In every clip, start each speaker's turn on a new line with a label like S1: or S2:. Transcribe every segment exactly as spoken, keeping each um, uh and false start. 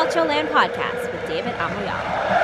S1: Calcioland Podcast with David Amoyala.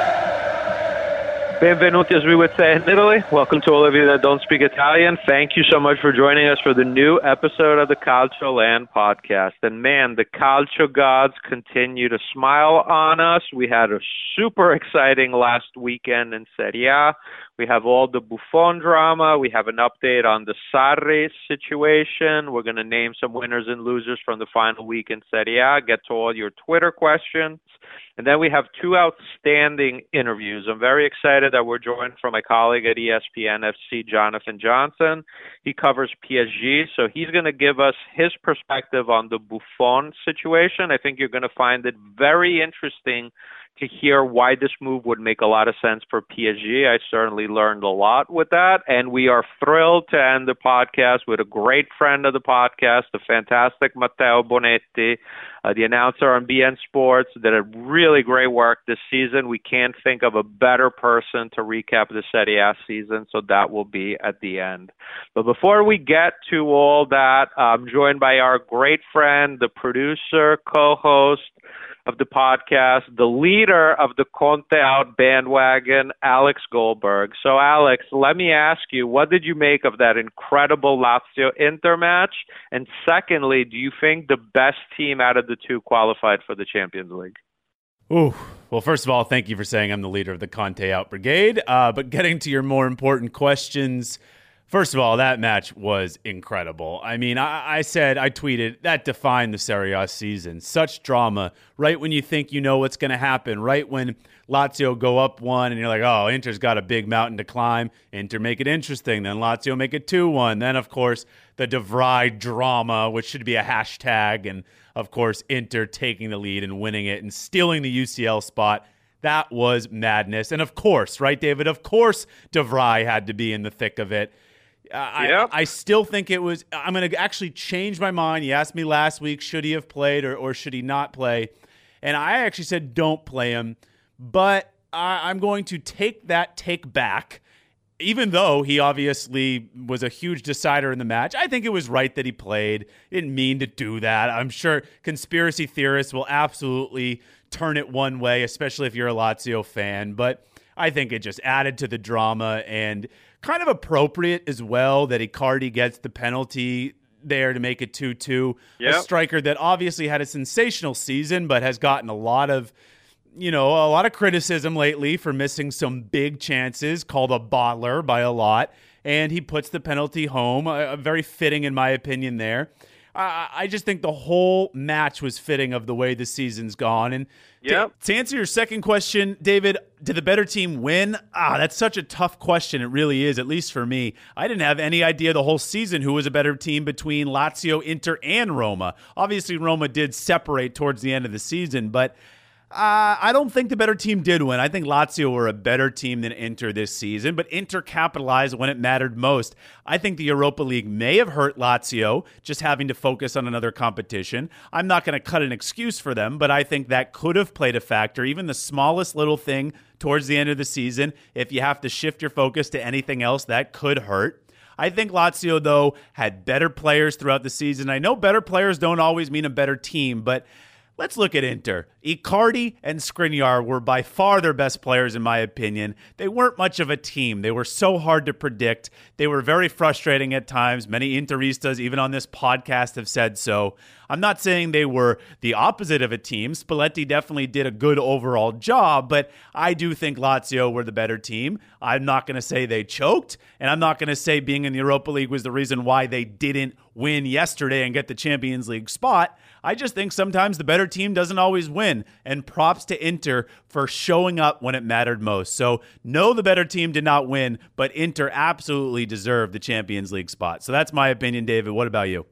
S2: Benvenuti, as we would say in Italy. Welcome to all of you that don't speak Italian. Thank you so much for joining us for the new episode of the Calcioland Podcast. And man, the Calcio gods continue to smile on us. We had a super exciting last weekend in Serie A. We have all the Buffon drama. We have an update on the Sarri situation. We're going to name some winners and losers from the final week in Serie A, get to all your Twitter questions. And then we have two outstanding interviews. I'm very excited that we're joined from my colleague at E S P N F C, Jonathan Johnson. He covers P S G, so he's going to give us his perspective on the Buffon situation. I think you're going to find it very interesting to hear why this move would make a lot of sense for P S G. I certainly learned a lot with that, and we are thrilled to end the podcast with a great friend of the podcast, the fantastic Matteo Bonetti, uh, the announcer on B N Sports, did a really great work this season. We can't think of a better person to recap the Serie A season, so that will be at the end. But before we get to all that, I'm joined by our great friend, the producer, co-host of the podcast, the leader of the Conte out bandwagon, Alex Goldberg. So, Alex, let me ask you, what did you make of that incredible Lazio-Inter match? And secondly, do you think the best team out of the two qualified for the Champions League?
S3: Ooh, well, first of all, thank you for saying I'm the leader of the Conte out brigade. Uh, but getting to your more important questions, first of all, that match was incredible. I mean, I, I said, I tweeted, that defined the Serie A season. Such drama, right when you think you know what's going to happen, right when Lazio go up one and you're like, oh, Inter's got a big mountain to climb. Inter make it interesting. Then Lazio make it two one. Then, of course, the De Vrij drama, which should be a hashtag. And, of course, Inter taking the lead and winning it and stealing the U C L spot. That was madness. And, of course, right, David? Of course, De Vrij had to be in the thick of it. Uh,
S2: yep.
S3: I, I still think it was – I'm going to actually change my mind. You asked me last week, should he have played or, or should he not play? And I actually said don't play him. But I, I'm going to take that take back, even though he obviously was a huge decider in the match. I think it was right that he played. He didn't mean to do that. I'm sure conspiracy theorists will absolutely turn it one way, especially if you're a Lazio fan. But I think it just added to the drama and – kind of appropriate as well that Icardi gets the penalty there to make it two two. Yep. A striker that obviously had a sensational season but has gotten a lot of, you know, a lot of criticism lately for missing some big chances, called a bottler by a lot, and he puts the penalty home. Uh, very fitting in my opinion there. I, I just think the whole match was fitting of the way the season's gone. And
S2: yep.
S3: to, to answer your second question, David, did the better team win? Ah, that's such a tough question. It really is, at least for me. I didn't have any idea the whole season who was a better team between Lazio, Inter, and Roma. Obviously, Roma did separate towards the end of the season, but Uh, I don't think the better team did win. I think Lazio were a better team than Inter this season, but Inter capitalized when it mattered most. I think the Europa League may have hurt Lazio, just having to focus on another competition. I'm not going to cut an excuse for them, but I think that could have played a factor, even the smallest little thing towards the end of the season. If you have to shift your focus to anything else, that could hurt. I think Lazio, though, had better players throughout the season. I know better players don't always mean a better team, but let's look at Inter. Icardi and Skriniar were by far their best players, in my opinion. They weren't much of a team. They were so hard to predict. They were very frustrating at times. Many Interistas, even on this podcast, have said so. I'm not saying they were the opposite of a team. Spalletti definitely did a good overall job, but I do think Lazio were the better team. I'm not going to say they choked, and I'm not going to say being in the Europa League was the reason why they didn't win yesterday and get the Champions League spot. I just think sometimes the better team doesn't always win, and props to Inter for showing up when it mattered most. So, no, the better team did not win, but Inter absolutely deserved the Champions League spot. So that's my opinion, David. What about you?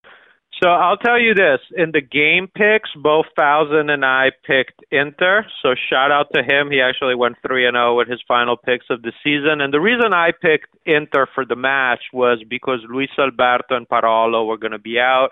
S2: So I'll tell you this. In the game picks, both Thousand and I picked Inter. So shout out to him. He actually went three and oh with his final picks of the season. And the reason I picked Inter for the match was because Luis Alberto and Parolo were going to be out.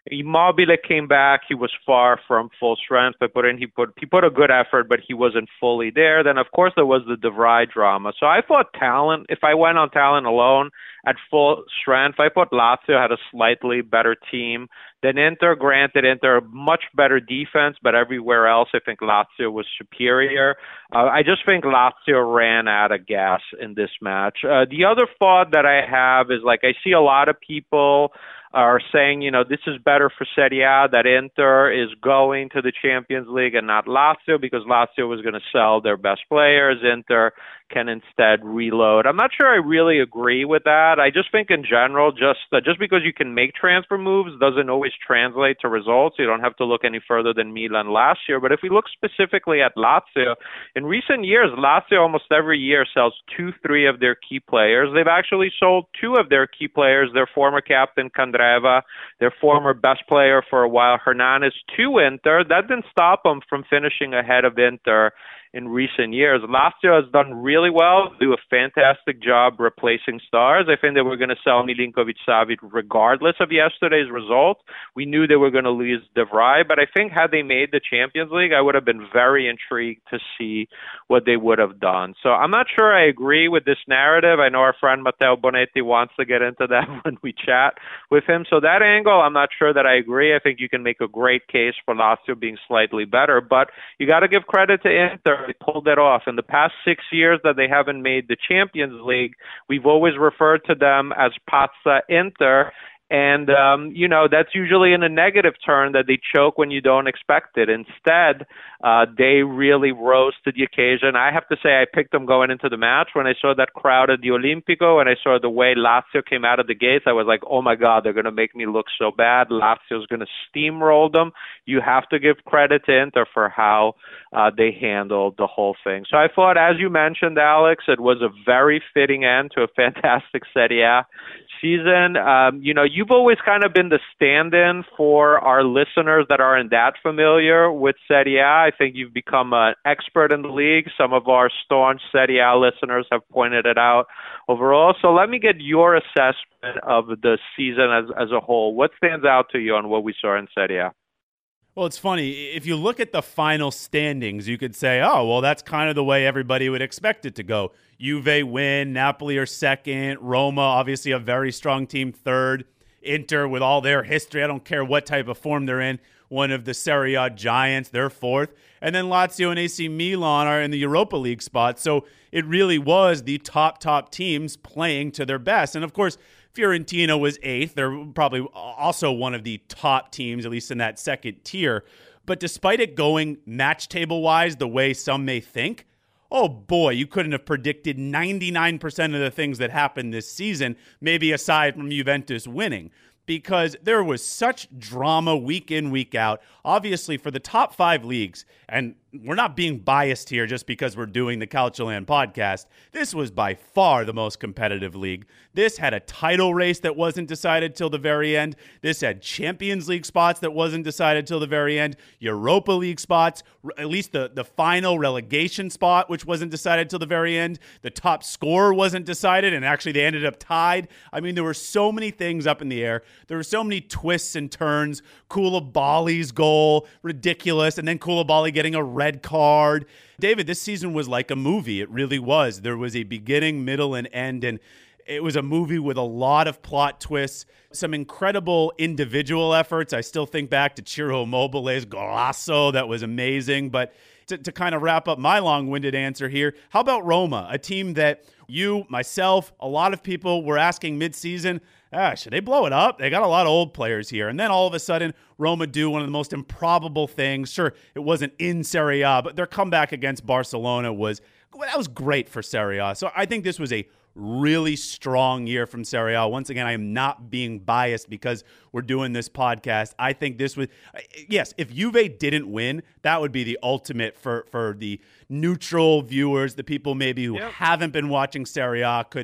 S2: Immobile came back. He was far from full strength, but put in, he put he put a good effort, but he wasn't fully there. Then, of course, there was the De Vrij drama. So I thought talent, if I went on talent alone at full strength, I thought Lazio had a slightly better team than Inter. Granted, Inter, much better defense, but everywhere else, I think Lazio was superior. Uh, I just think Lazio ran out of gas in this match. Uh, the other thought that I have is, like, I see a lot of people are saying, you know, this is better for Serie A, that Inter is going to the Champions League and not Lazio because Lazio was going to sell their best players. Inter can instead reload. I'm not sure I really agree with that. I just think in general, just uh, just because you can make transfer moves doesn't always translate to results. You don't have to look any further than Milan last year. But if we look specifically at Lazio, in recent years, Lazio almost every year sells two, three of their key players. They've actually sold two of their key players, their former captain Candreva, their former best player for a while, Hernanes, to Inter. That didn't stop them from finishing ahead of Inter in recent years. Lazio has done really well, do a fantastic job replacing stars. I think they were going to sell Milinkovic-Savic regardless of yesterday's result. We knew they were going to lose De Vrij, but I think had they made the Champions League, I would have been very intrigued to see what they would have done. So I'm not sure I agree with this narrative. I know our friend Matteo Bonetti wants to get into that when we chat with him. So that angle, I'm not sure that I agree. I think you can make a great case for Lazio being slightly better, but you got to give credit to Inter. They pulled that off. In the past six years that they haven't made the Champions League, we've always referred to them as Pazza Inter. And, um, you know, that's usually in a negative turn, that they choke when you don't expect it. Instead, uh, they really rose to the occasion. I have to say I picked them going into the match. When I saw that crowd at the Olimpico and I saw the way Lazio came out of the gates, I was like, oh, my God, they're going to make me look so bad. Lazio's going to steamroll them. You have to give credit to Inter for how uh, they handled the whole thing. So I thought, as you mentioned, Alex, it was a very fitting end to a fantastic Serie A season. Um, you know, you've always kind of been the stand-in for our listeners that aren't that familiar with Serie A. I think you've become an expert in the league. Some of our staunch Serie A listeners have pointed it out overall. So let me get your assessment of the season as, as a whole. What stands out to you on what we saw in Serie A?
S3: Well, it's funny. If you look at the final standings, you could say, oh, well, that's kind of the way everybody would expect it to go. Juve win, Napoli are second, Roma, obviously a very strong team, third. Inter, with all their history, I don't care what type of form they're in, one of the Serie A giants, they're fourth. And then Lazio and A C Milan are in the Europa League spot. So it really was the top, top teams playing to their best. And, of course, Fiorentina was eighth. They're probably also one of the top teams, at least in that second tier. But despite it going match table-wise the way some may think, oh boy, you couldn't have predicted ninety-nine percent of the things that happened this season, maybe aside from Juventus winning, because there was such drama week in, week out. Obviously, for the top five leagues, and we're not being biased here just because we're doing the Calcioland podcast, this was by far the most competitive league. This had a title race that wasn't decided till the very end. This had Champions League spots that wasn't decided till the very end. Europa League spots, at least the, the final relegation spot, which wasn't decided till the very end. The top scorer wasn't decided, and actually they ended up tied. I mean, there were so many things up in the air. There were so many twists and turns. Koulibaly's goal, ridiculous, and then Koulibaly getting a red card. David, this season was like a movie. It really was. There was a beginning, middle, and end, and it was a movie with a lot of plot twists, some incredible individual efforts. I still think back to Ciro Immobile's golazo. That was amazing. But to, to kind of wrap up my long-winded answer here, how about Roma, a team that you, myself, a lot of people were asking mid-season, ah, should they blow it up? They got a lot of old players here. And then all of a sudden, Roma do one of the most improbable things. Sure, it wasn't in Serie A, but their comeback against Barcelona was, that was great for Serie A. So I think this was a really strong year from Serie A. Once again, I am not being biased because we're doing this podcast. I think this was, yes, if Juve didn't win, that would be the ultimate for, for the neutral viewers, the people maybe who yep. haven't been watching Serie A could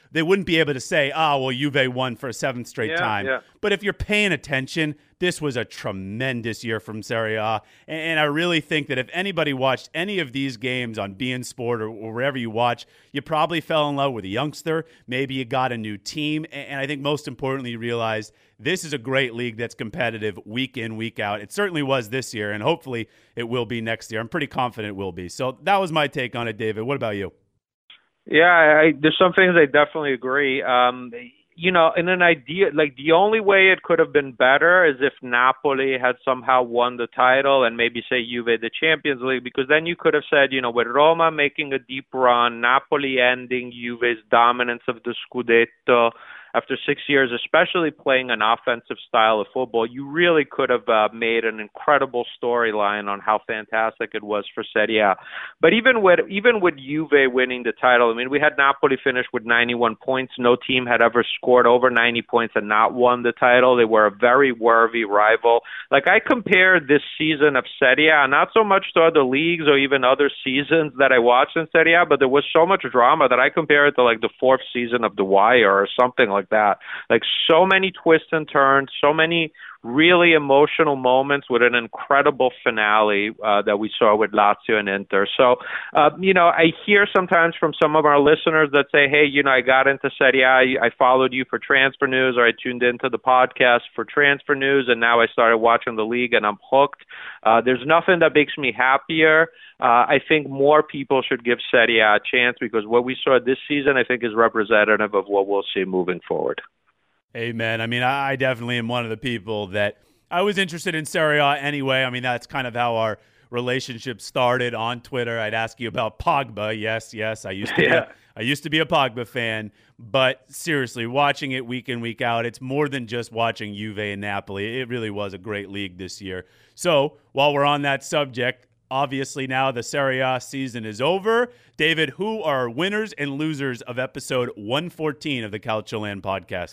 S3: they wouldn't be able to say, oh, well, Juve won for a seventh straight
S2: yeah,
S3: time.
S2: Yeah.
S3: But if you're paying attention, this was a tremendous year from Serie A. And I really think that if anybody watched any of these games on beIN Sport or wherever you watch, you probably fell in love with a youngster. Maybe you got a new team. And I think most importantly, you realized this is a great league that's competitive week in, week out. It certainly was this year, and hopefully it will be next year. I'm pretty confident it will be. So that was my take on it, David. What about you?
S2: Yeah, I, there's some things I definitely agree. Um, you know, in an idea, like the only way it could have been better is if Napoli had somehow won the title and maybe say Juve the Champions League, because then you could have said, you know, with Roma making a deep run, Napoli ending Juve's dominance of the Scudetto after six years, especially playing an offensive style of football, you really could have uh, made an incredible storyline on how fantastic it was for Serie A. But even with even with Juve winning the title, I mean, we had Napoli finish with ninety-one points. No team had ever scored over ninety points and not won the title. They were a very worthy rival. Like, I compared this season of Serie A, not so much to other leagues or even other seasons that I watched in Serie A, but there was so much drama that I compared it to like the fourth season of The Wire or something like that. Like, so many twists and turns, so many really emotional moments with an incredible finale uh, that we saw with Lazio and Inter. So, uh, you know, I hear sometimes from some of our listeners that say, hey, you know, I got into Serie A, I followed you for transfer news, or I tuned into the podcast for transfer news, and now I started watching the league and I'm hooked. Uh, there's nothing that makes me happier. Uh, I think more people should give Serie A a chance, because what we saw this season, I think, is representative of what we'll see moving forward.
S3: Amen. I mean, I definitely am one of the people that I was interested in Serie A anyway. I mean, that's kind of how our relationship started on Twitter. I'd ask you about Pogba. Yes, yes, I used to
S2: yeah.
S3: be a, I used to be a Pogba fan. But seriously, watching it week in, week out, it's more than just watching Juve and Napoli. It really was a great league this year. So while we're on that subject, obviously now the Serie A season is over. David, who are winners and losers of episode one fourteen of the Calcioland podcast?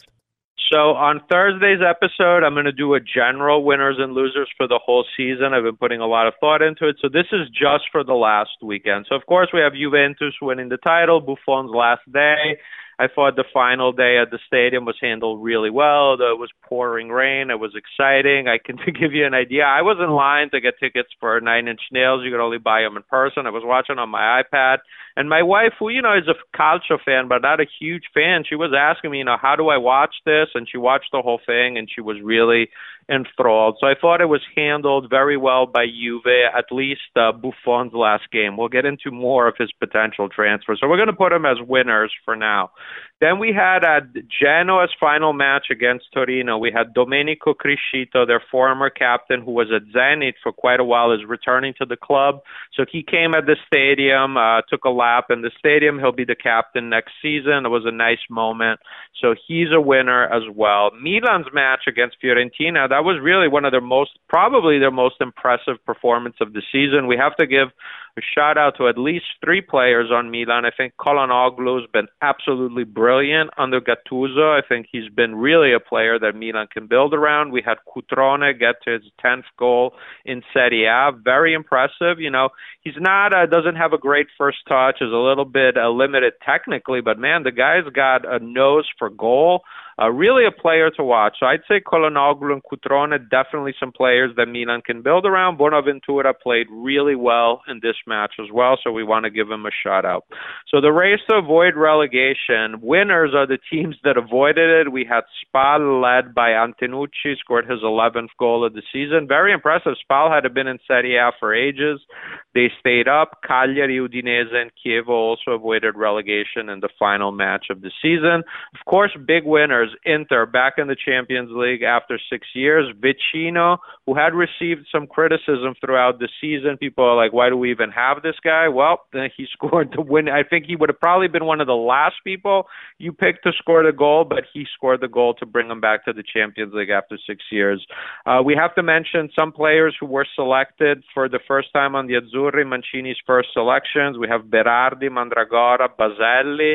S2: So on Thursday's episode, I'm going to do a general winners and losers for the whole season. I've been putting a lot of thought into it. So this is just for the last weekend. So, of course, we have Juventus winning the title, Buffon's last day. I thought the final day at the stadium was handled really well. It was pouring rain. It was exciting. I can to give you an idea, I was in line to get tickets for Nine Inch Nails. You could only buy them in person. I was watching on my iPad. And my wife, who, you know, is a Calcio fan, but not a huge fan, she was asking me, you know, how do I watch this? And she watched the whole thing, and she was really enthralled. So I thought it was handled very well by Juve, at least uh, Buffon's last game. We'll get into more of his potential transfer. So we're going to put him as winners for now. Then we had uh, Genoa's final match against Torino. We had Domenico Criscito, their former captain, who was at Zenit for quite a while, is returning to the club. So he came at the stadium, uh, took a lap in the stadium. He'll be the captain next season. It was a nice moment. So he's a winner as well. Milan's match against Fiorentina, that was really one of their most, probably their most impressive performance of the season. We have to give a shout out to at least three players on Milan. I think Calhanoglu has been absolutely brilliant under Gattuso. I think he's been really a player that Milan can build around. We had Cutrone get to his tenth goal in Serie A. Very impressive. You know, he's not, uh, doesn't have a great first touch, is a little bit uh, limited technically, but man, the guy's got a nose for goal. Uh, really a player to watch. So I'd say Calhanoglu and Cutrone, definitely some players that Milan can build around. Bonaventura played really well in this match as well, so we want to give him a shout-out. So the race to avoid relegation, winners are the teams that avoided it. We had Spal, led by Antenucci, scored his eleventh goal of the season. Very impressive. Spal had been in Serie A for ages. They stayed up. Cagliari, Udinese, and Chievo also avoided relegation in the final match of the season. Of course, big winners. Inter back in the Champions League after six years. Vecino, who had received some criticism throughout the season. People are like, why do we even have this guy? Well, then he scored the win. I think he would have probably been one of the last people you picked to score the goal, but he scored the goal to bring him back to the Champions League after six years. Uh, we have to mention some players who were selected for the first time on the Azzurri, Mancini's first selections. We have Berardi, Mandragora, Baselli.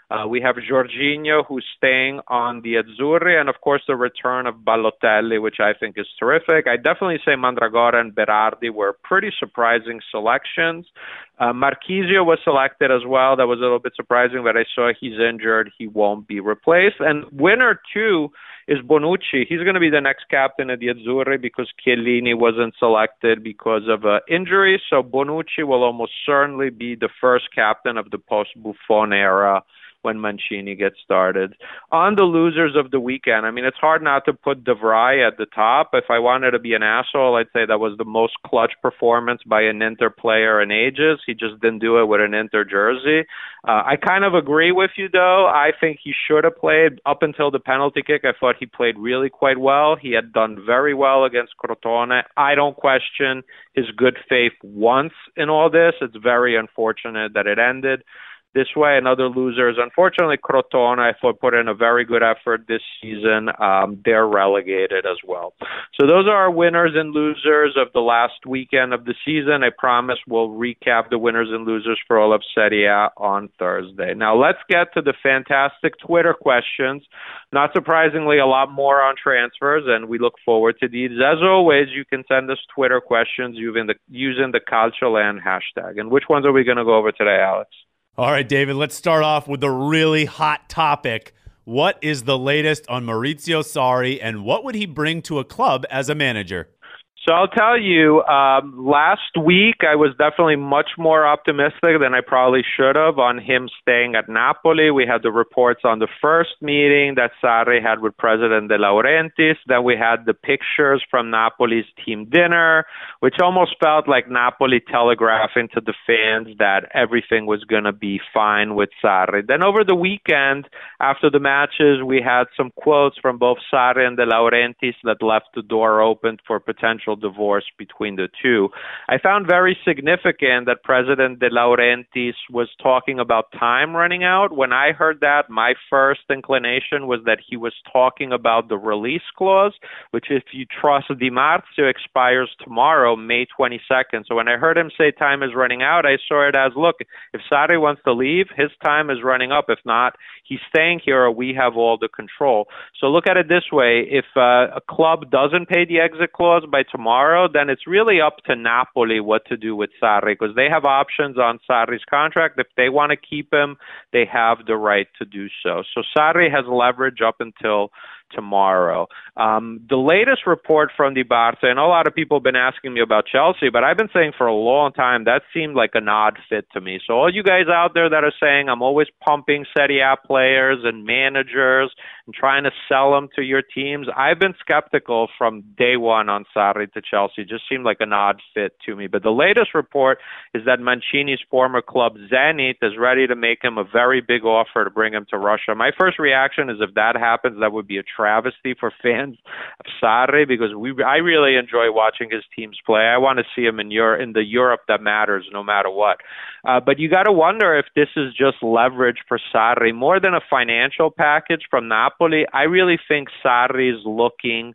S2: Uh, we have Jorginho, who's staying on the Azzurri, and of course the return of Balotelli, which I think is terrific. I definitely say Mandragora and Berardi were pretty surprising selections. Uh, Marchisio was selected as well. That was a little bit surprising, but I saw he's injured. He won't be replaced. And winner two is Bonucci. He's going to be the next captain of the Azzurri because Chiellini wasn't selected because of uh, injury. So Bonucci will almost certainly be the first captain of the post-Buffon era when Mancini gets started. On the losers of the weekend, I mean, it's hard not to put De Vrij at the top. If I wanted to be an asshole, I'd say that was the most clutch performance by an Inter player in ages. He just didn't do it with an Inter jersey. Uh, I kind of agree with you, though. I think he should have played up until the penalty kick. I thought he played really quite well. He had done very well against Crotone. I don't question his good faith once in all this. It's very unfortunate that it ended this way. And other losers, unfortunately, Crotone, I thought, put in a very good effort this season. Um, they're relegated as well. So those are our winners and losers of the last weekend of the season. I promise we'll recap the winners and losers for all of Serie A on Thursday. Now let's get to the fantastic Twitter questions. Not surprisingly, a lot more on transfers, and we look forward to these. As always, you can send us Twitter questions using the, using the CalcioLand hashtag. And which ones are we going to go over today, Alex?
S3: All right, David, let's start off with the really hot topic. What is the latest on Maurizio Sarri, and what would he bring to a club as a manager?
S2: So I'll tell you, um, last week I was definitely much more optimistic than I probably should have on him staying at Napoli. We had the reports on the first meeting that Sarri had with President De Laurentiis. Then we had the pictures from Napoli's team dinner, which almost felt like Napoli telegraphing to the fans that everything was going to be fine with Sarri. Then over the weekend, after the matches, we had some quotes from both Sarri and De Laurentiis that left the door open for potential divorce between the two. I found very significant that President De Laurentiis was talking about time running out. When I heard that, my first inclination was that he was talking about the release clause, which, if you trust Di Marzio, expires tomorrow, May twenty-second. So when I heard him say time is running out, I saw it as, look, if Sarri wants to leave, his time is running up. If not, he's staying here, or we have all the control. So look at it this way. If uh, a club doesn't pay the exit clause by tomorrow, then it's really up to Napoli what to do with Sarri, because they have options on Sarri's contract. If they want to keep him, they have the right to do so. So Sarri has leverage up until tomorrow. Um, the latest report from Di Barca, and a lot of people have been asking me about Chelsea, but I've been saying for a long time that seemed like an odd fit to me. So all you guys out there that are saying I'm always pumping Serie A players and managers and trying to sell them to your teams, I've been skeptical from day one on Sarri to Chelsea. It just seemed like an odd fit to me. But the latest report is that Mancini's former club Zenit is ready to make him a very big offer to bring him to Russia. My first reaction is, if that happens, that would be a travesty for fans of Sarri, because we I really enjoy watching his teams play. I want to see him in Europe, in the Europe that matters, no matter what. Uh, but you got to wonder if this is just leverage for Sarri more than a financial package from Napoli. I really think Sarri is looking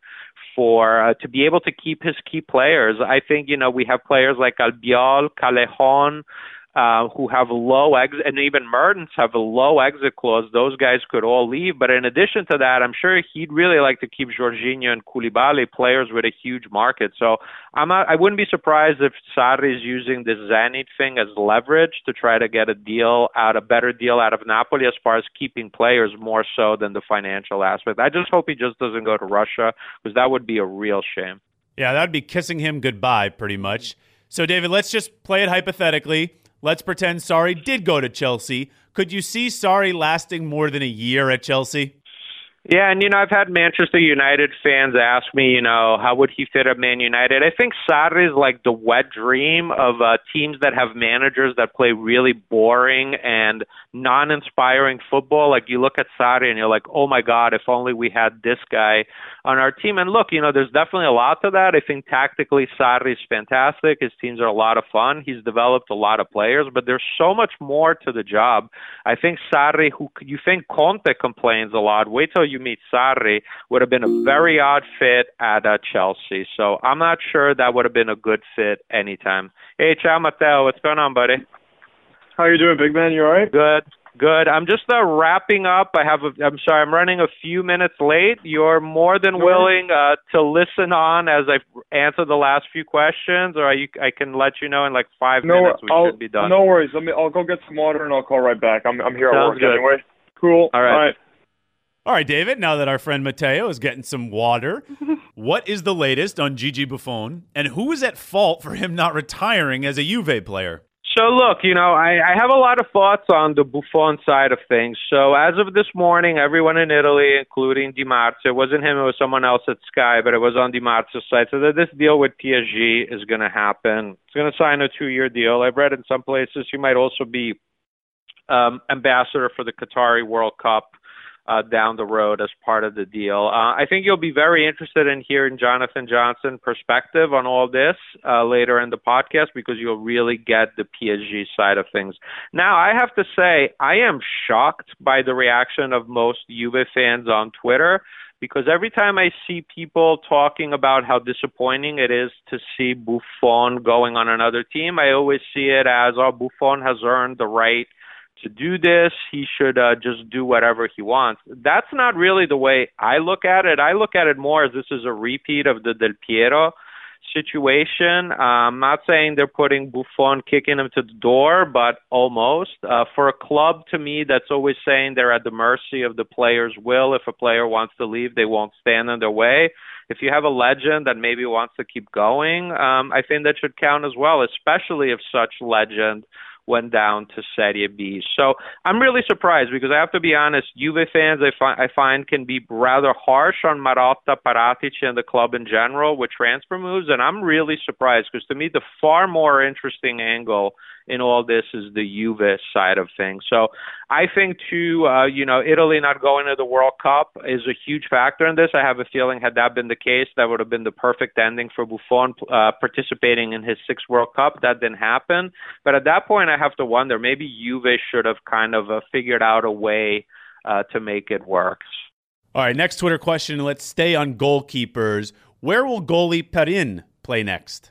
S2: for uh, to be able to keep his key players. I think, you know, we have players like Albiol, Callejon, Uh, who have low exit, and even Mertens have a low exit clause. Those guys could all leave. But in addition to that, I'm sure he'd really like to keep Jorginho and Koulibaly, players with a huge market. So I'm not, I wouldn't be surprised if Sarri is using this Zenit thing as leverage to try to get a deal out, a better deal out of Napoli as far as keeping players more so than the financial aspect. I just hope he just doesn't go to Russia, because that would be a real shame.
S3: Yeah, that would be kissing him goodbye, pretty much. So, David, let's just play it hypothetically. Let's pretend Sarri did go to Chelsea. Could you see Sarri lasting more than a year at Chelsea?
S2: Yeah, and, you know, I've had Manchester United fans ask me, you know, how would he fit at Man United? I think Sarri is like the wet dream of uh, teams that have managers that play really boring and non-inspiring football. Like, you look at Sarri and you're like, oh, my God, if only we had this guy on our team. And look, you know, there's definitely a lot to that. I think tactically Sarri is fantastic. His teams are a lot of fun. He's developed a lot of players, but there's so much more to the job. I think Sarri, who you think Conte complains a lot, wait till you meet Sarri, would have been a very odd fit at uh, Chelsea. So I'm not sure that would have been a good fit anytime. Hey, ciao, Matteo. What's going on, buddy?
S4: How you doing, big man? You all right?
S2: Good. Good. I'm just uh, wrapping up. I have. A, I'm sorry. I'm running a few minutes late. You're more than willing uh, to listen on as I answer the last few questions, or I, I can let you know in like five
S4: no,
S2: minutes we
S4: I'll,
S2: should be done.
S4: No worries. Let me. I'll go get some water and I'll call right back. I'm I'm here at
S2: Sounds
S4: work
S2: good.
S4: anyway. Cool.
S2: All right.
S4: All right.
S3: All right, David, now that our friend Matteo is getting some water, what is the latest on Gigi Buffon, and who is at fault for him not retiring as a Juve player?
S2: So, look, you know, I, I have a lot of thoughts on the Buffon side of things. So, as of this morning, everyone in Italy, including Di Marzio, it wasn't him, it was someone else at Sky, but it was on Di Marzio's side, so that this deal with P S G is going to happen. He's going to sign a two-year deal. I've read in some places he might also be um, ambassador for the Qatari World Cup Uh, down the road as part of the deal. Uh, I think you'll be very interested in hearing Jonathan Johnson's perspective on all this uh, later in the podcast because you'll really get the P S G side of things. Now, I have to say, I am shocked by the reaction of most Juve fans on Twitter because every time I see people talking about how disappointing it is to see Buffon going on another team, I always see it as, oh, Buffon has earned the right to do this. He should uh, just do whatever he wants. That's not really the way I look at it. I look at it more as this is a repeat of the Del Piero situation. Uh, I'm not saying they're putting Buffon, kicking him to the door, but almost. Uh, for a club, to me, that's always saying they're at the mercy of the player's will. If a player wants to leave, they won't stand in their way. If you have a legend that maybe wants to keep going, um, I think that should count as well, especially if such legend went down to Serie B. So I'm really surprised because I have to be honest, Juve fans I, fi- I find can be rather harsh on Marotta, Paratici, and the club in general with transfer moves, and I'm really surprised because to me the far more interesting angle in all this is the Juve side of things. So I think, too, uh, you know, Italy not going to the World Cup is a huge factor in this. I have a feeling had that been the case, that would have been the perfect ending for Buffon uh, participating in his sixth World Cup. That didn't happen. But at that point, I have to wonder, maybe Juve should have kind of uh, figured out a way uh, to make it work.
S3: All right, next Twitter question. Let's stay on goalkeepers. Where will goalie Perin play next?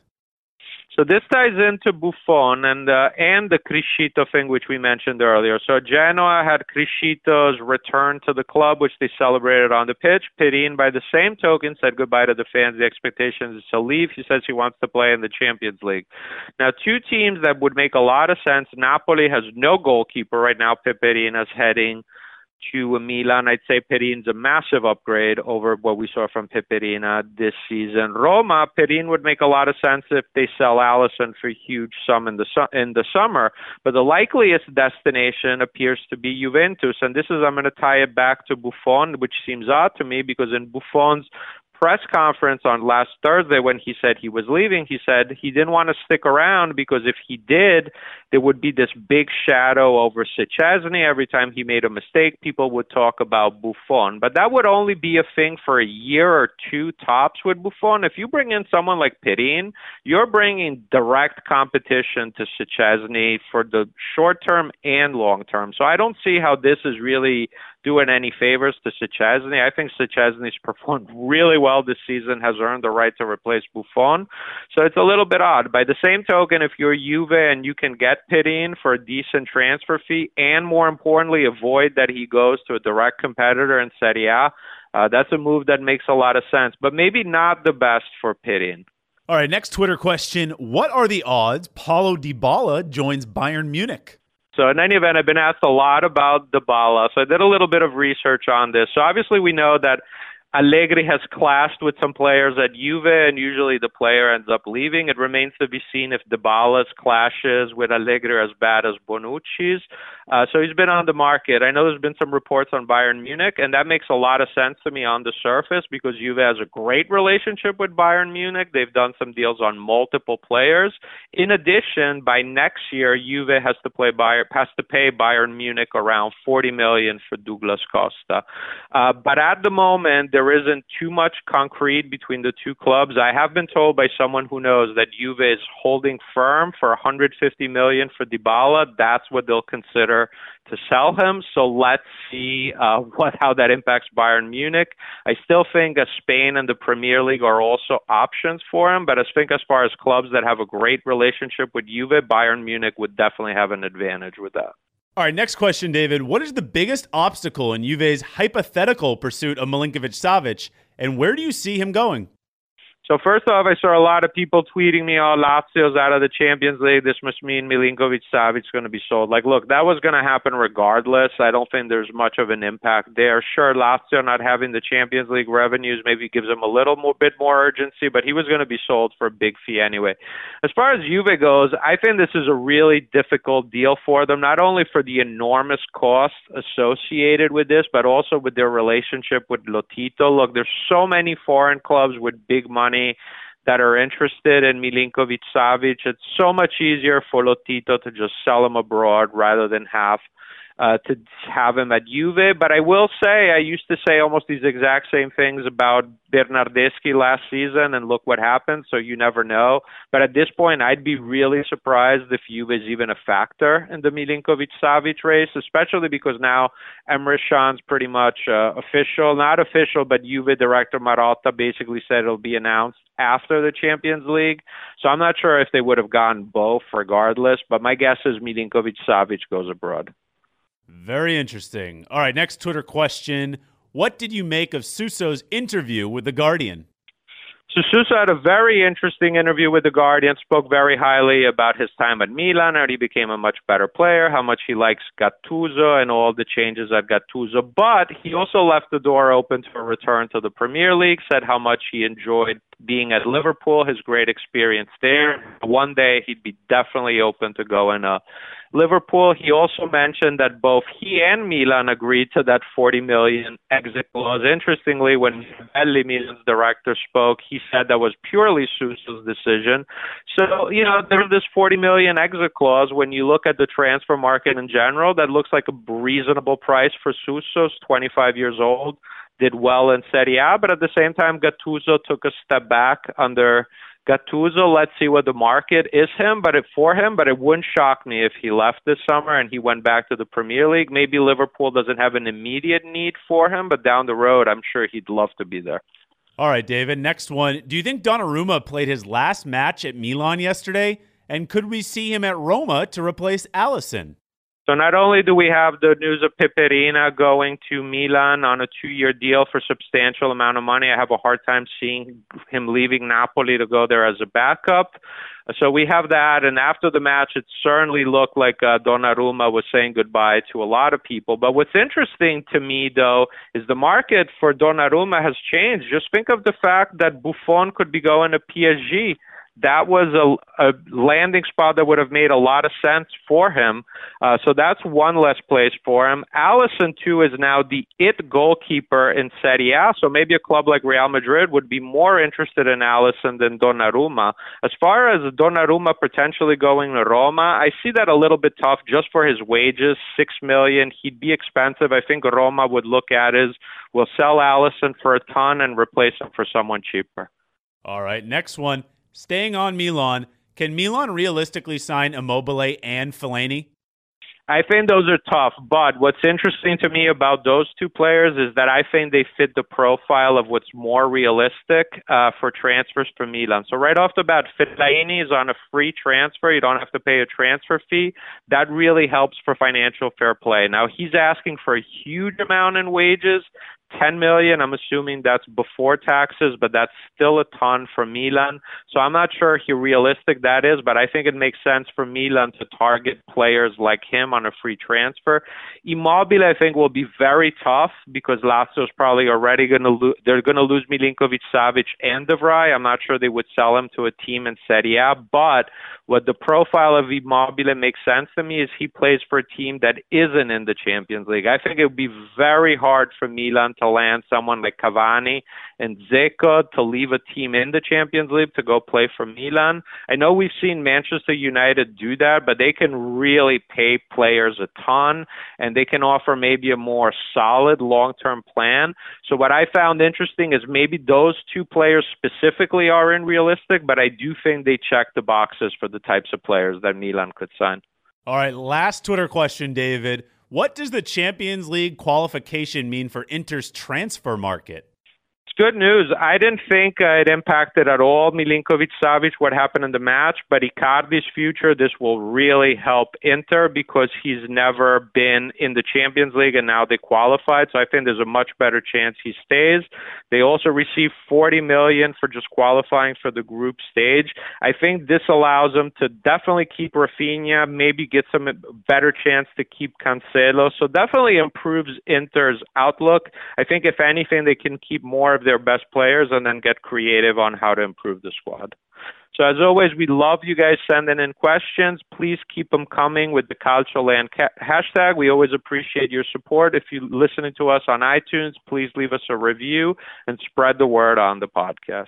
S2: So this ties into Buffon and uh, and the Criscito thing, which we mentioned earlier. So Genoa had Criscito's return to the club, which they celebrated on the pitch. Perin, by the same token, said goodbye to the fans. The expectation is to leave. He says he wants to play in the Champions League. Now, two teams that would make a lot of sense. Napoli has no goalkeeper right now. Perin is heading to Milan. I'd say Perin's a massive upgrade over what we saw from Peperina this season. Roma, Perin would make a lot of sense if they sell Alisson for a huge sum in the su- in the summer. But the likeliest destination appears to be Juventus. And this is, I'm going to tie it back to Buffon, which seems odd to me because in Buffon's press conference on last Thursday when he said he was leaving, he said he didn't want to stick around because if he did, there would be this big shadow over Szczesny. Every time he made a mistake, people would talk about Buffon. But that would only be a thing for a year or two tops with Buffon. If you bring in someone like Perin, you're bringing direct competition to Szczesny for the short term and long term. So I don't see how this is really doing any favors to Szczesny. I think Szczesny's performed really well this season, has earned the right to replace Buffon. So it's a little bit odd. By the same token, if you're Juve and you can get Perin for a decent transfer fee and, more importantly, avoid that he goes to a direct competitor in Serie A, uh, that's a move that makes a lot of sense, but maybe not the best for Perin.
S3: All right, next Twitter question. What are the odds Paulo Dybala joins Bayern Munich?
S2: So in any event, I've been asked a lot about Dybala, so I did a little bit of research on this. So obviously we know that Allegri has clashed with some players at Juve, and usually the player ends up leaving. It remains to be seen if Dybala's clashes with Allegri are as bad as Bonucci's. Uh, so he's been on the market. I know there's been some reports on Bayern Munich, and that makes a lot of sense to me on the surface because Juve has a great relationship with Bayern Munich. They've done some deals on multiple players. In addition, by next year, Juve has to play Bayern, has to pay Bayern Munich around forty million dollars for Douglas Costa. Uh, but at the moment, there isn't too much concrete between the two clubs. I have been told by someone who knows that Juve is holding firm for one hundred fifty million dollars for Dybala. That's what they'll consider to sell him. So let's see uh, what how that impacts Bayern Munich. I still think uh, Spain and the Premier League are also options for him, but I think as far as clubs that have a great relationship with Juve, Bayern Munich would definitely have an advantage with that.
S3: All right, next question, David. What is the biggest obstacle in Juve's hypothetical pursuit of Milinkovic-Savic, and where do you see him going?
S2: So first off, I saw a lot of people tweeting me, oh, Lazio's out of the Champions League. This must mean Milinkovic-Savic is going to be sold. Like, look, that was going to happen regardless. I don't think there's much of an impact there. Sure, Lazio not having the Champions League revenues maybe gives him a little more, bit more urgency, but he was going to be sold for a big fee anyway. As far as Juve goes, I think this is a really difficult deal for them, not only for the enormous cost associated with this, but also with their relationship with Lotito. Look, there's so many foreign clubs with big money that are interested in Milinkovic-Savic. It's so much easier for Lotito to just sell him abroad rather than have uh, to have him at Juve. But I will say, I used to say almost these exact same things about Bernardeschi last season, and look what happened, so you never know. But at this point, I'd be really surprised if Juve is even a factor in the Milinkovic-Savic race, especially because now Emre Can's pretty much uh, official, not official, but Juve director Marotta basically said it'll be announced after the Champions League. So I'm not sure if they would have gone both regardless, but my guess is Milinkovic-Savic goes abroad.
S3: Very interesting. All right, next Twitter question. What did you make of Susso's interview with The Guardian?
S2: So Suso had a very interesting interview with The Guardian, spoke very highly about his time at Milan, how he became a much better player, how much he likes Gattuso and all the changes at Gattuso. But he also left the door open to a return to the Premier League, said how much he enjoyed being at Liverpool, his great experience there. One day he'd be definitely open to going to Liverpool. He also mentioned that both he and Milan agreed to that forty million exit clause. Interestingly, when Belli, Milan's director, spoke, he said that was purely Susso's decision. So, you know, there's this forty million exit clause. When you look at the transfer market in general, that looks like a reasonable price for Susso's twenty-five years old. Did well in Serie A, but at the same time, Gattuso took a step back under Gattuso. Let's see what the market is him, but it, for him. But it wouldn't shock me if he left this summer and he went back to the Premier League. Maybe Liverpool doesn't have an immediate need for him, but down the road, I'm sure he'd love to be there.
S3: All right, David. Next one. Do you think Donnarumma played his last match at Milan yesterday? And could we see him at Roma to replace Alisson?
S2: So not only do we have the news of Peperina going to Milan on a two-year deal for a substantial amount of money, I have a hard time seeing him leaving Napoli to go there as a backup. So we have that, and after the match, it certainly looked like uh, Donnarumma was saying goodbye to a lot of people. But what's interesting to me, though, is the market for Donnarumma has changed. Just think of the fact that Buffon could be going to P S G. That was a, a landing spot that would have made a lot of sense for him. Uh, so that's one less place for him. Alisson, too, is now the it goalkeeper in Serie A. So maybe a club like Real Madrid would be more interested in Alisson than Donnarumma. As far as Donnarumma potentially going to Roma, I see that a little bit tough just for his wages, six million dollars. He'd be expensive. I think Roma would look at is, we'll sell Alisson for a ton and replace him for someone cheaper.
S3: All right, next one. Staying on Milan, can Milan realistically sign Immobile and Fellaini?
S2: I think those are tough, but what's interesting to me about those two players is that I think they fit the profile of what's more realistic uh, for transfers for Milan. So right off the bat, Fellaini is on a free transfer. You don't have to pay a transfer fee. That really helps for financial fair play. Now, he's asking for a huge amount in wages. ten million dollars, I'm assuming that's before taxes, but that's still a ton for Milan. So I'm not sure how realistic that is, but I think it makes sense for Milan to target players like him on a free transfer. Immobile, I think, will be very tough because Lazio's probably already going to lose. They're going to lose Milinkovic-Savic and De Vrij. I'm not sure they would sell him to a team in Serie A, but what the profile of Immobile makes sense to me is he plays for a team that isn't in the Champions League. I think it would be very hard for Milan to land someone like Cavani and Dzeko to leave a team in the Champions League to go play for Milan. I know we've seen Manchester United do that, but they can really pay players a ton, and they can offer maybe a more solid long-term plan. So what I found interesting is maybe those two players specifically are unrealistic, but I do think they check the boxes for the types of players that Milan could sign.
S3: All right, last Twitter question, David. What does the Champions League qualification mean for Inter's transfer market?
S2: It's good news. I didn't think uh, it impacted at all Milinkovic-Savic, what happened in the match, but Icardi's future, this will really help Inter because he's never been in the Champions League and now they qualified. So I think there's a much better chance he stays. They also received forty million dollars for just qualifying for the group stage. I think this allows them to definitely keep Rafinha, maybe get some better chance to keep Cancelo. So definitely improves Inter's outlook. I think if anything, they can keep more of their best players and then get creative on how to improve the squad. So as always, we love you guys sending in questions. Please keep them coming with the CalcioLand ca- hashtag. We always appreciate your support. If you're listening to us on iTunes, please leave us a review and spread the word on the podcast.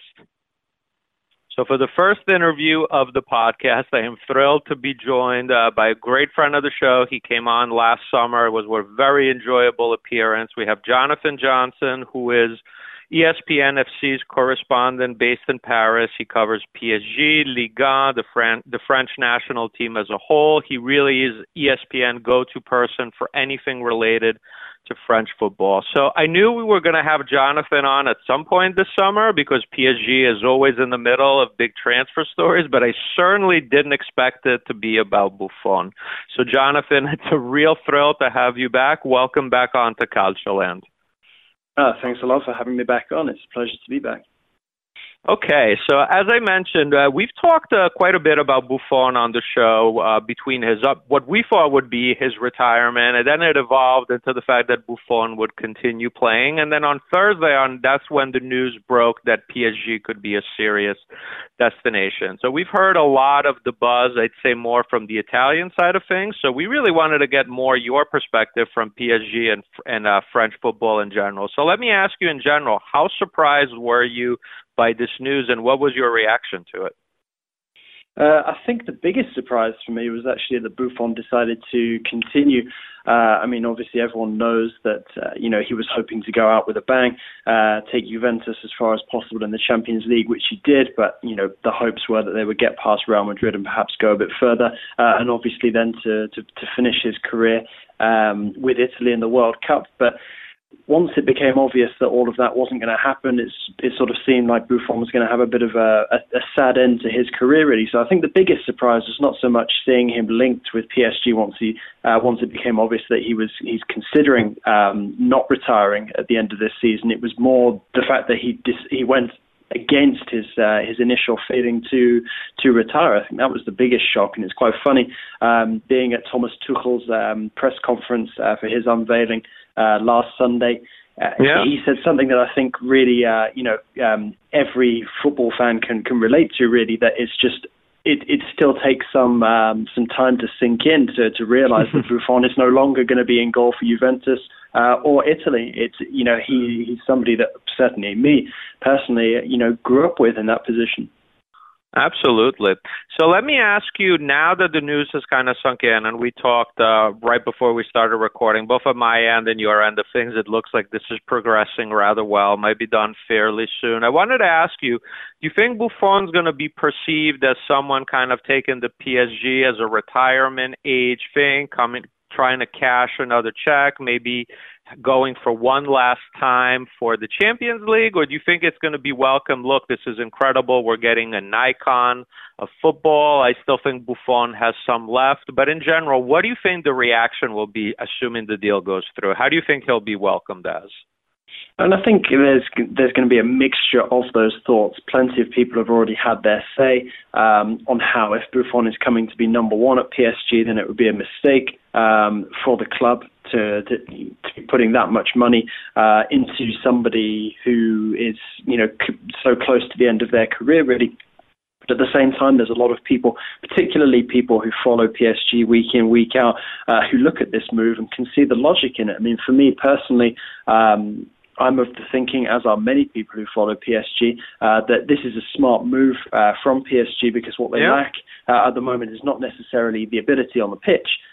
S2: So for the first interview of the podcast, I am thrilled to be joined uh, by a great friend of the show. He came on last summer. It was a very enjoyable appearance. We have Jonathan Johnson, who is E S P N F C's correspondent based in Paris. He covers P S G, Liga, the, Fran- the French national team as a whole. He really is E S P N go-to person for anything related to French football. So I knew we were going to have Jonathan on at some point this summer because P S G is always in the middle of big transfer stories, but I certainly didn't expect it to be about Buffon. So Jonathan, it's a real thrill to have you back. Welcome back on to CalcioLand.
S5: Uh, thanks a lot for having me back on. It's a pleasure to be back.
S2: Okay, so as I mentioned, uh, we've talked uh, quite a bit about Buffon on the show uh, between his up, what we thought would be his retirement, and then it evolved into the fact that Buffon would continue playing. And then on Thursday, on that's when the news broke that P S G could be a serious destination. So we've heard a lot of the buzz, I'd say more from the Italian side of things. So we really wanted to get more your perspective from P S G and, and uh, French football in general. So let me ask you in general, how surprised were you by this news, and what was your reaction to it?
S5: Uh, I think the biggest surprise for me was actually that Buffon decided to continue. Uh, I mean, obviously everyone knows that, uh, you know, he was hoping to go out with a bang, uh, take Juventus as far as possible in the Champions League, which he did, but, you know, the hopes were that they would get past Real Madrid and perhaps go a bit further, uh, and obviously then to, to, to finish his career um, with Italy in the World Cup. But once it became obvious that all of that wasn't going to happen, it's, it sort of seemed like Buffon was going to have a bit of a, a, a sad end to his career, really. So I think the biggest surprise was not so much seeing him linked with P S G once he uh, once it became obvious that he was he's considering um, not retiring at the end of this season. It was more the fact that he dis- he went against his uh, his initial feeling to to retire. I think that was the biggest shock, and it's quite funny um, being at Thomas Tuchel's um, press conference uh, for his unveiling uh, last Sunday. Uh, yeah. He said something that I think really, uh, you know, um, every football fan can can relate to. Really, that it's just. It, it still takes some um, some time to sink in to, to realise that Buffon is no longer going to be in goal for Juventus uh, or Italy. It's you know he he's somebody that certainly me personally you know grew up with in that position.
S2: Absolutely. So let me ask you, now that the news has kind of sunk in, and we talked uh, right before we started recording, both on my end and your end of things, it looks like this is progressing rather well, might be done fairly soon. I wanted to ask you, do you think Buffon's going to be perceived as someone kind of taking the P S G as a retirement age thing, coming, trying to cash another check, maybe going for one last time for the Champions League? Or do you think it's going to be welcome? Look, this is incredible. We're getting an icon of football. I still think Buffon has some left. But in general, what do you think the reaction will be, assuming the deal goes through? How do you think he'll be welcomed as?
S5: And I think there's there's going to be a mixture of those thoughts. Plenty of people have already had their say um, on how, if Buffon is coming to be number one at P S G, then it would be a mistake um, for the club to, to, to be putting that much money uh, into somebody who is, you know, so close to the end of their career, really. But at the same time, there's a lot of people, particularly people who follow P S G week in, week out, uh, who look at this move and can see the logic in it. I mean, for me personally, um, I'm of the thinking, as are many people who follow P S G, uh, that this is a smart move uh, from P S G, because what they yeah. lack uh, at the moment is not necessarily the ability on the pitch,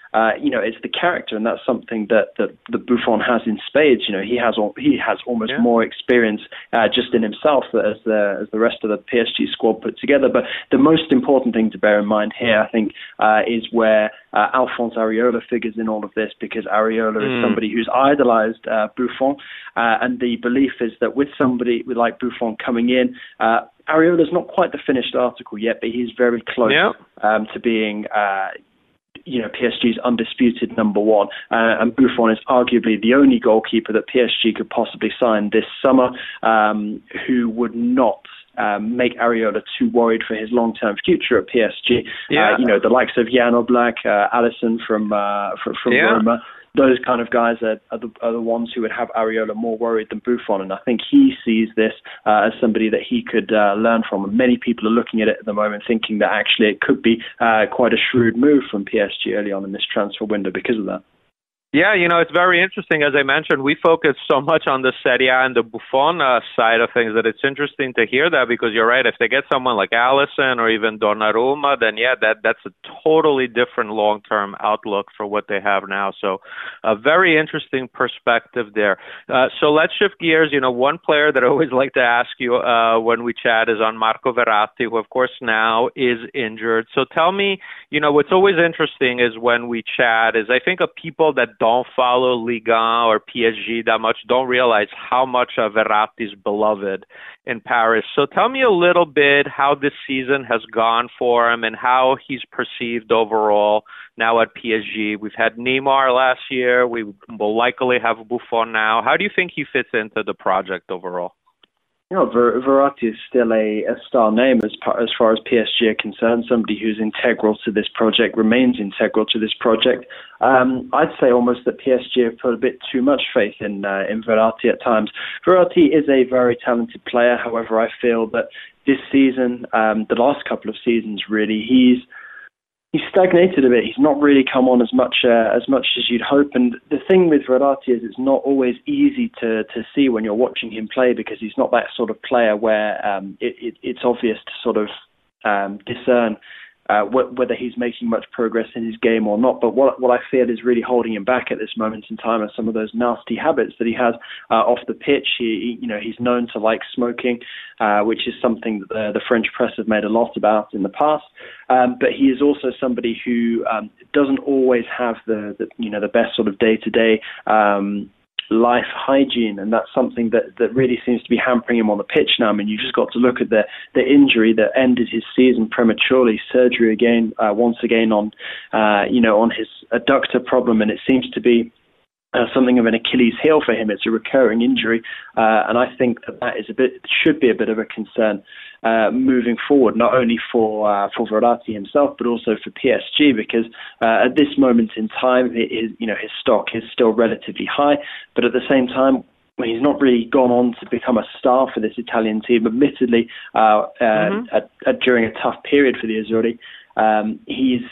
S5: uh, you know, it's the character, and that's something that, that the Buffon has in spades. You know, he has he has almost
S2: yeah.
S5: more experience uh, just in himself as the as the rest of the P S G squad put together. But the most important thing to bear in mind here, I think, uh, is where uh, Alphonse Areola figures in all of this, because Areola mm. is somebody who's idolized uh, Buffon, uh, and the belief is that with somebody with like Buffon coming in, uh, Areola's not quite the finished article yet, but he's very close
S2: yeah.
S5: um, to being, uh, you know, P S G's undisputed number one. Uh, and Buffon is arguably the only goalkeeper that P S G could possibly sign this summer um, who would not Um, make Areola too worried for his long-term future at P S G.
S2: Yeah.
S5: Uh, you know, the likes of Jan Oblak, uh, Alisson from uh, from, from
S2: yeah.
S5: Roma, those kind of guys are, are, the, are the ones who would have Areola more worried than Buffon. And I think he sees this uh, as somebody that he could uh, learn from. And many people are looking at it at the moment thinking that actually it could be uh, quite a shrewd move from P S G early on in this transfer window because of that.
S2: Yeah, you know, it's very interesting. As I mentioned, we focus so much on the Serie A and the Buffon uh, side of things that it's interesting to hear that, because you're right. If they get someone like Alisson or even Donnarumma, then yeah, that that's a totally different long-term outlook for what they have now. So a very interesting perspective there. Uh, so let's shift gears. You know, one player that I always like to ask you uh, when we chat is on Marco Verratti, who of course now is injured. So tell me, you know, what's always interesting is when we chat is I think of people that don't follow Ligue one or P S G that much don't realize how much uh, Verratti's beloved in Paris. So tell me a little bit how this season has gone for him and how he's perceived overall now at P S G. We've had Neymar last year. We will likely have Buffon now. How do you think he fits into the project overall?
S5: You know, Ver- Verratti is still a, a star name as, par- as far as P S G are concerned, somebody who's integral to this project, remains integral to this project. Um, I'd say almost that P S G have put a bit too much faith in uh, in Verratti at times. Verratti is a very talented player. However, I feel that this season, um, the last couple of seasons really, he's He's stagnated a bit. He's not really come on as much uh, as much as you'd hope. And the thing with Verratti is it's not always easy to, to see when you're watching him play, because he's not that sort of player where um, it, it, it's obvious to sort of um, discern uh, wh- whether he's making much progress in his game or not. But what what I feel is really holding him back at this moment in time are some of those nasty habits that he has uh, off the pitch. He, you know, he's known to like smoking, uh, which is something that the, the French press have made a lot about in the past. Um, but he is also somebody who um, doesn't always have the, the you know the best sort of day-to-day um, life hygiene, and that's something that, that really seems to be hampering him on the pitch now. I mean, you just got to look at the, the injury that ended his season prematurely, surgery again, uh, once again on uh, you know on his adductor problem, and it seems to be Uh, something of an Achilles heel for him. It's a recurring injury, uh, and I think that that is a bit should be a bit of a concern uh, moving forward, not only for uh, for Verratti himself, but also for P S G, because uh, at this moment in time, his, you know, his stock is still relatively high, but at the same time, he's not really gone on to become a star for this Italian team. Admittedly, uh, uh, mm-hmm. at, at, during a tough period for the Azzurri, um, he's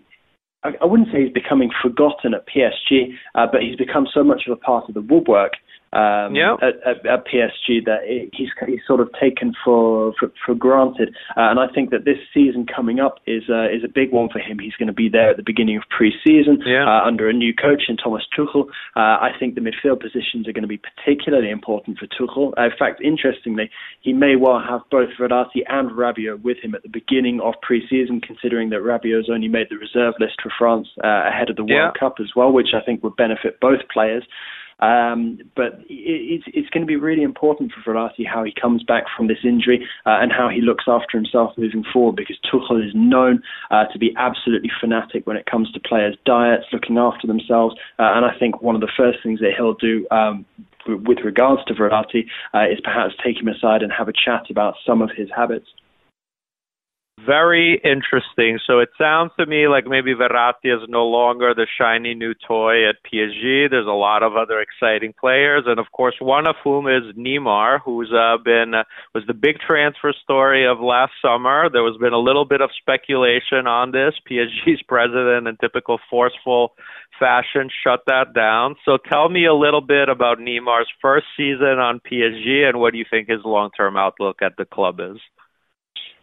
S5: I wouldn't say he's becoming forgotten at P S G, uh, but he's become so much of a part of the woodwork um,
S2: yep.
S5: at, at, at P S G that it, he's, he's sort of taken for for, for granted. Uh, and I think that this season coming up is uh, is a big one for him. He's going to be there at the beginning of pre-season
S2: yeah.
S5: uh, under a new coach in Thomas Tuchel. Uh, I think the midfield positions are going to be particularly important for Tuchel. Uh, in fact, interestingly, he may well have both Verratti and Rabiot with him at the beginning of pre-season, considering that Rabiot's only made the reserve list for France uh, ahead of the World
S2: yeah.
S5: Cup as well, which I think would benefit both players. Um, but it, it's, it's going to be really important for Verratti how he comes back from this injury uh, and how he looks after himself moving forward, because Tuchel is known uh, to be absolutely fanatic when it comes to players' diets, looking after themselves. Uh, and I think one of the first things that he'll do um, with regards to Verratti uh, is perhaps take him aside and have a chat about some of his habits.
S2: Very interesting. So it sounds to me like maybe Verratti is no longer the shiny new toy at P S G. There's a lot of other exciting players, and of course, one of whom is Neymar, who's uh, been uh, was the big transfer story of last summer. There has been a little bit of speculation on this. P S G's president, in typical forceful fashion, shut that down. So tell me a little bit about Neymar's first season on P S G, and what do you think his long-term outlook at the club is?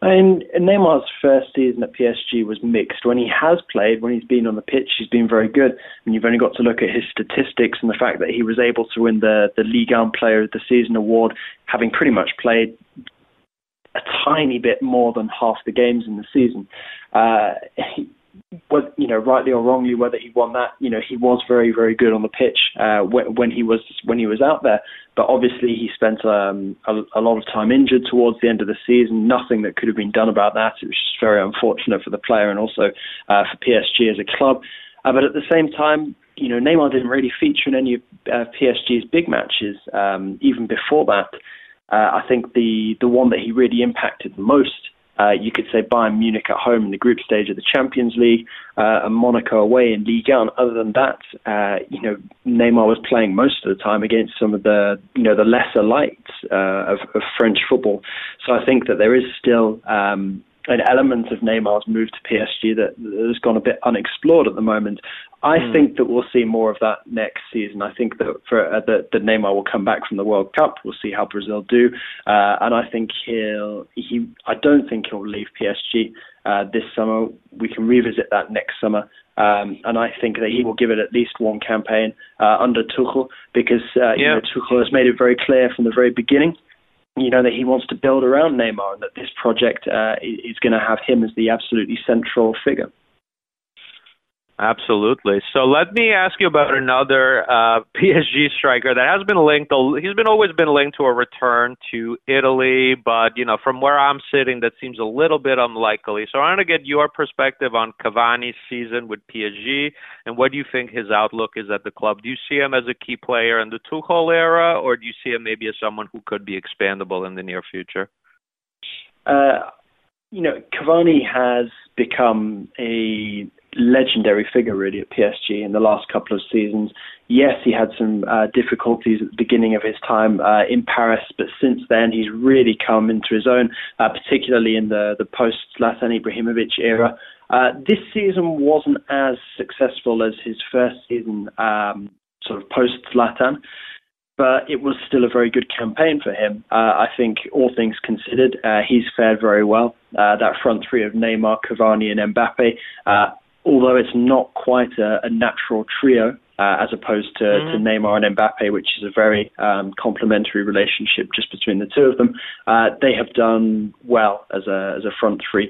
S5: And Neymar's first season at P S G was mixed. When he has played, when he's been on the pitch, he's been very good. And you've only got to look at his statistics and the fact that he was able to win the, the Ligue one Player of the Season award, having pretty much played a tiny bit more than half the games in the season. Uh, he, Well, you know, rightly or wrongly, whether he won that, you know, he was very, very good on the pitch uh, when, when he was when he was out there. But obviously, he spent um, a, a lot of time injured towards the end of the season. Nothing that could have been done about that. It was just very unfortunate for the player and also uh, for P S G as a club. Uh, but at the same time, you know, Neymar didn't really feature in any of uh, P S G's big matches. Um, even before that, uh, I think the the one that he really impacted the most. Uh, you could say Bayern Munich at home in the group stage of the Champions League uh, and Monaco away in Ligue one. Other than that, uh, you know, Neymar was playing most of the time against some of the, you know, the lesser lights uh, of, of French football. So I think that there is still um, an element of Neymar's move to P S G that has gone a bit unexplored at the moment. I mm. think that we'll see more of that next season. I think that for uh, that, that Neymar will come back from the World Cup. We'll see how Brazil do, uh, and I think he'll. He. I don't think he'll leave P S G uh, this summer. We can revisit that next summer, um, and I think that he will give it at least one campaign uh, under Tuchel because uh, yeah. you know, Tuchel has made it very clear from the very beginning. You know, that he wants to build around Neymar and that this project uh, is going to have him as the absolutely central figure.
S2: Absolutely. So let me ask you about another uh, P S G striker that has been linked. He's been always been linked to a return to Italy, but you know, from where I'm sitting, that seems a little bit unlikely. So I want to get your perspective on Cavani's season with P S G and what do you think his outlook is at the club. Do you see him as a key player in the Tuchel era, or do you see him maybe as someone who could be expandable in the near future?
S5: Uh, you know, Cavani has become a legendary figure really at P S G in the last couple of seasons. Yes, he had some uh, difficulties at the beginning of his time uh, in Paris, but since then he's really come into his own, uh, particularly in the, the post-Zlatan Ibrahimovic era. Uh, this season wasn't as successful as his first season um, sort of post-Zlatan, but it was still a very good campaign for him. Uh, I think all things considered, uh, he's fared very well. Uh, that front three of Neymar, Cavani and Mbappe, uh, although it's not quite a, a natural trio, uh, as opposed to, mm. to Neymar and Mbappe, which is a very um, complementary relationship just between the two of them, uh, they have done well as a as a front three.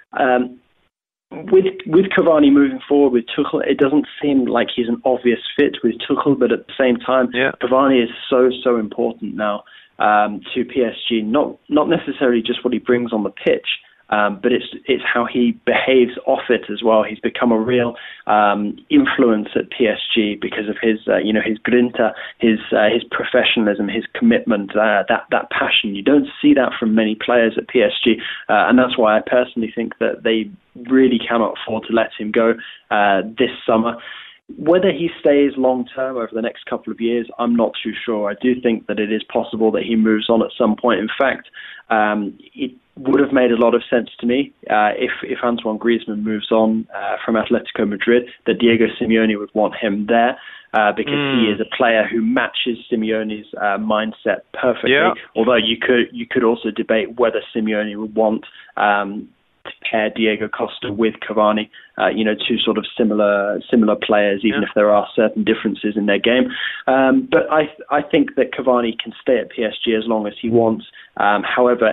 S5: Um, with with Cavani moving forward with Tuchel, it doesn't seem like he's an obvious fit with Tuchel, but at the same time, yeah. Cavani is so, so important now um, to P S G, not not necessarily just what he brings on the pitch, Um, but it's it's how he behaves off it as well. He's become a real um, influence at P S G because of his uh, you know his grinta, his uh, his professionalism, his commitment, uh, that that passion. You don't see that from many players at P S G, uh, and that's why I personally think that they really cannot afford to let him go uh, this summer. Whether he stays long-term over the next couple of years, I'm not too sure. I do think that it is possible that he moves on at some point. In fact, um, it would have made a lot of sense to me uh, if, if Antoine Griezmann moves on uh, from Atletico Madrid, that Diego Simeone would want him there uh, because mm. he is a player who matches Simeone's uh, mindset perfectly. Yeah. Although you could you could also debate whether Simeone would want um, to pair Diego Costa with Cavani, uh, you know, two sort of similar similar players, even yeah. if there are certain differences in their game. Um, but I I think that Cavani can stay at P S G as long as he wants. Um, however,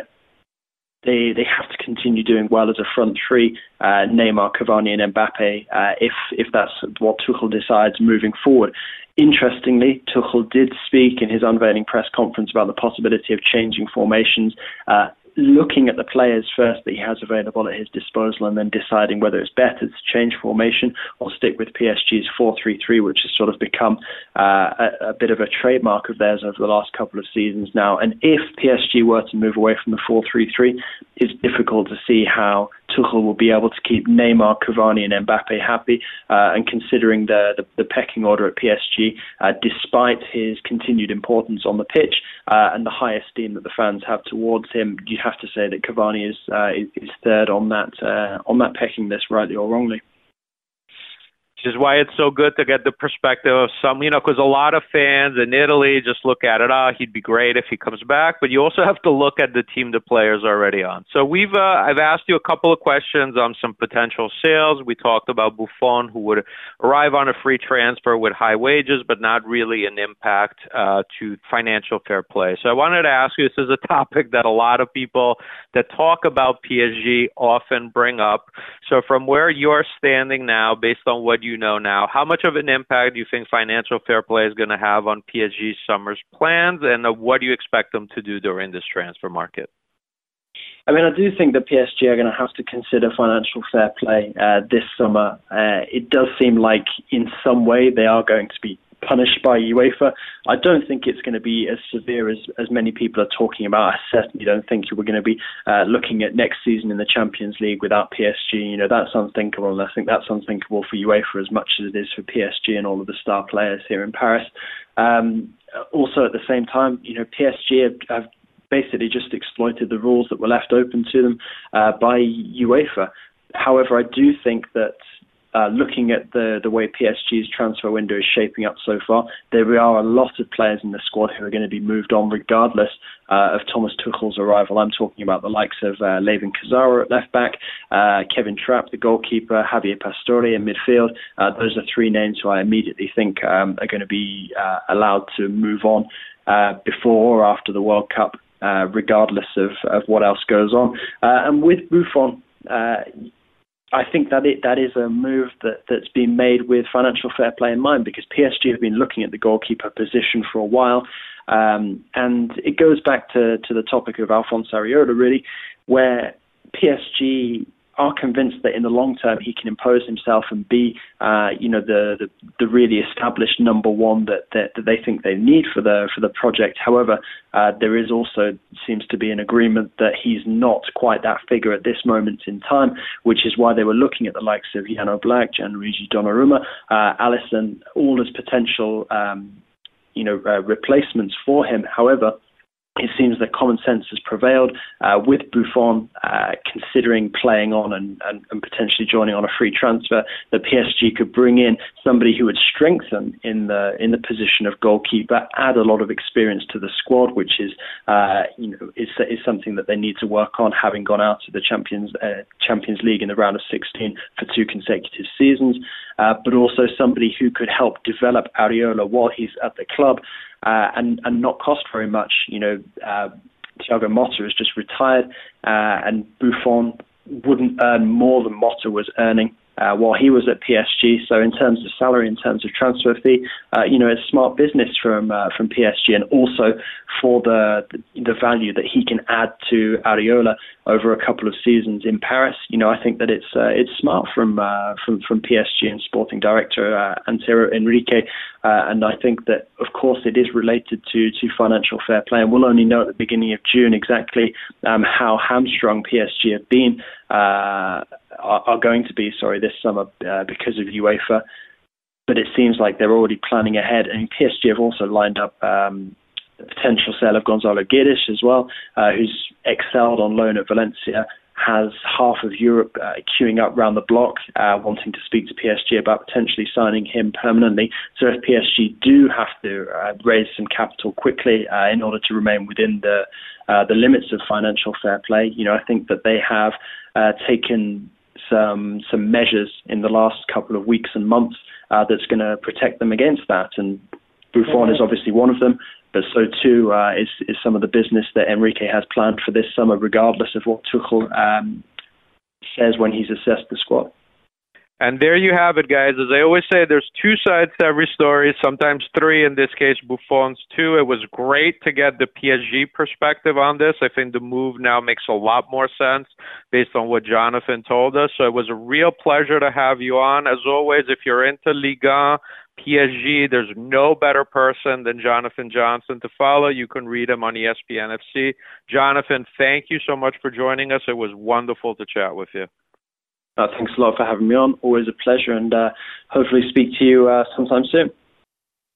S5: they they have to continue doing well as a front three, uh, Neymar, Cavani and Mbappe, uh, if if that's what Tuchel decides moving forward. Interestingly, Tuchel did speak in his unveiling press conference about the possibility of changing formations, uh, looking at the players first that he has available at his disposal and then deciding whether it's better to change formation or stick with P S G's four three three, which has sort of become uh, a, a bit of a trademark of theirs over the last couple of seasons now. And if P S G were to move away from the four three three, it's difficult to see how Tuchel will be able to keep Neymar, Cavani and Mbappe happy. Uh, and considering the, the, the pecking order at P S G, uh, despite his continued importance on the pitch uh, and the high esteem that the fans have towards him, you have to say that Cavani is uh, is third on that uh, on that pecking list, rightly or wrongly.
S2: is why it's so good to get the perspective of some, you know, because a lot of fans in Italy just look at it, ah, oh, he'd be great if he comes back, but you also have to look at the team the player's already on. So we've, uh, I've asked you a couple of questions on some potential sales. We talked about Buffon, who would arrive on a free transfer with high wages, but not really an impact uh, to financial fair play. So I wanted to ask you, this is a topic that a lot of people that talk about P S G often bring up. So from where you're standing now, based on what you know now, how much of an impact do you think financial fair play is going to have on P S G's summer's plans, and uh, what do you expect them to do during this transfer market?
S5: I mean, I do think that P S G are going to have to consider financial fair play uh, this summer. Uh, it does seem like in some way they are going to be punished by UEFA. I don't think it's going to be as severe as, as many people are talking about. I certainly don't think we're going to be uh, looking at next season in the Champions League without P S G. You know, that's unthinkable, and I think that's unthinkable for UEFA as much as it is for P S G and all of the star players here in Paris. Um, also, at the same time, you know, P S G have, have basically just exploited the rules that were left open to them uh, by UEFA. However, I do think that Uh, looking at the, the way P S G's transfer window is shaping up so far, there are a lot of players in the squad who are going to be moved on regardless uh, of Thomas Tuchel's arrival. I'm talking about the likes of uh, Layvin Kazara at left back, uh, Kevin Trapp, the goalkeeper, Javier Pastore in midfield. Uh, those are three names who I immediately think um, are going to be uh, allowed to move on uh, before or after the World Cup, uh, regardless of, of what else goes on. Uh, and with Buffon, uh, I think that it that is a move that, that's been made with financial fair play in mind, because P S G have been looking at the goalkeeper position for a while. Um, and it goes back to, to the topic of Alphonse Areola, really, where P S G are convinced that in the long term he can impose himself and be, uh, you know, the, the the really established number one that, that that they think they need for the for the project. However, uh, there is also seems to be an agreement that he's not quite that figure at this moment in time, which is why they were looking at the likes of Jan Oblak, Gianluigi Donnarumma, uh, Alisson, all as potential, um, you know, uh, replacements for him. However, it seems that common sense has prevailed uh, with Buffon uh, considering playing on and, and, and potentially joining on a free transfer, that P S G could bring in somebody who would strengthen in the in the position of goalkeeper, add a lot of experience to the squad, which is uh, you know is, is something that they need to work on, having gone out to the Champions uh, Champions League in the round of sixteen for two consecutive seasons, uh, but also somebody who could help develop Areola while he's at the club. Uh, and, and not cost very much. You know, uh, Thiago Motta has just retired, uh, and Buffon wouldn't earn more than Motta was earning uh, while he was at P S G. So in terms of salary, in terms of transfer fee, uh, you know, it's smart business from uh, from P S G, and also for the the value that he can add to Areola over a couple of seasons in Paris. You know, I think that it's uh, it's smart from uh, from from P S G and sporting director uh, Antero Henrique, uh, and I think that of course it is related to to financial fair play, and we'll only know at the beginning of June exactly um, how hamstrung P S G have been uh, are, are going to be. Sorry, this summer uh, because of UEFA, but it seems like they're already planning ahead, and P S G have also lined up Um, the potential sale of Gonzalo Guedes as well, uh, who's excelled on loan at Valencia, has half of Europe uh, queuing up round the block, uh, wanting to speak to P S G about potentially signing him permanently. So if P S G do have to uh, raise some capital quickly uh, in order to remain within the uh, the limits of financial fair play, you know, I think that they have uh, taken some some measures in the last couple of weeks and months uh, that's going to protect them against that. And Buffon is obviously one of them, but so too uh, is, is some of the business that Enrique has planned for this summer, regardless of what Tuchel um, says when he's assessed the squad.
S2: And there you have it, guys. As I always say, there's two sides to every story, sometimes three. In this case, Buffon's two. It was great to get the P S G perspective on this. I think the move now makes a lot more sense based on what Jonathan told us. So it was a real pleasure to have you on. As always, if you're into Liga, P S G, there's no better person than Jonathan Johnson to follow. You can read him on E S P N F C. Jonathan, thank you so much for joining us. It was wonderful to chat with you.
S5: Uh, thanks a lot for having me on. Always a pleasure, and uh, hopefully speak to you uh, sometime soon.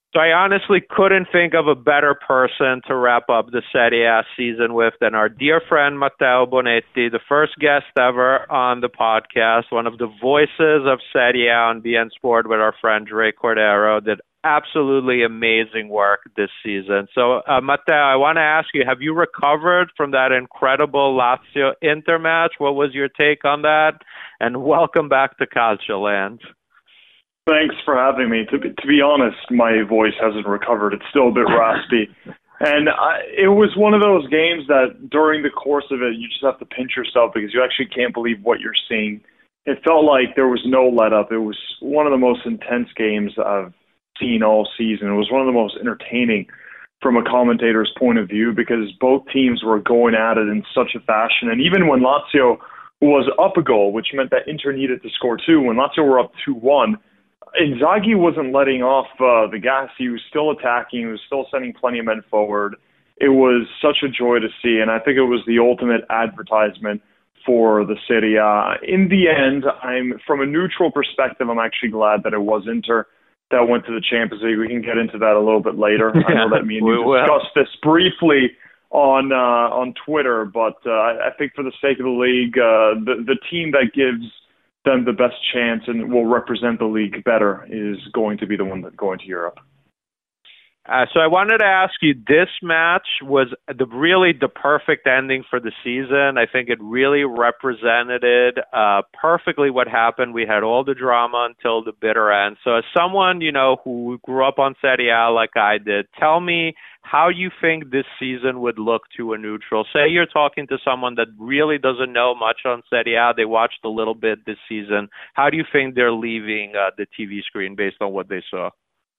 S2: So I honestly couldn't think of a better person to wrap up the Serie A season with than our dear friend Matteo Bonetti, the first guest ever on the podcast, one of the voices of Serie A on B N Sport with our friend Dre Cordero, did absolutely amazing work this season. So, uh, Matteo, I want to ask you, have you recovered from that incredible Lazio-Inter match? What was your take on that? And welcome back to Calcio Land.
S4: Thanks for having me. To be, to be honest, my voice hasn't recovered. It's still a bit raspy. And I, it was one of those games that during the course of it, you just have to pinch yourself because you actually can't believe what you're seeing. It felt like there was no let-up. It was one of the most intense games I've seen all season. It was one of the most entertaining from a commentator's point of view because both teams were going at it in such a fashion. And even when Lazio was up a goal, which meant that Inter needed to score two, when Lazio were up two one, Inzaghi wasn't letting off uh, the gas. He was still attacking. He was still sending plenty of men forward. It was such a joy to see, and I think it was the ultimate advertisement for the Serie A. In the end, I'm from a neutral perspective, I'm actually glad that it was Inter that went to the Champions League. We can get into that a little bit later. I know that me and you discussed this briefly on uh, on Twitter, but uh, I think for the sake of the league, uh, the, the team that gives them the best chance and will represent the league better is going to be the one that's going to Europe.
S2: Uh, so I wanted to ask you, this match was the really the perfect ending for the season. I think it really represented uh, perfectly what happened. We had all the drama until the bitter end. So as someone, you know, who grew up on Serie A like I did, tell me how you think this season would look to a neutral. Say you're talking to someone that really doesn't know much on Serie A. They watched a little bit this season. How do you think they're leaving uh, the T V screen based on what they saw?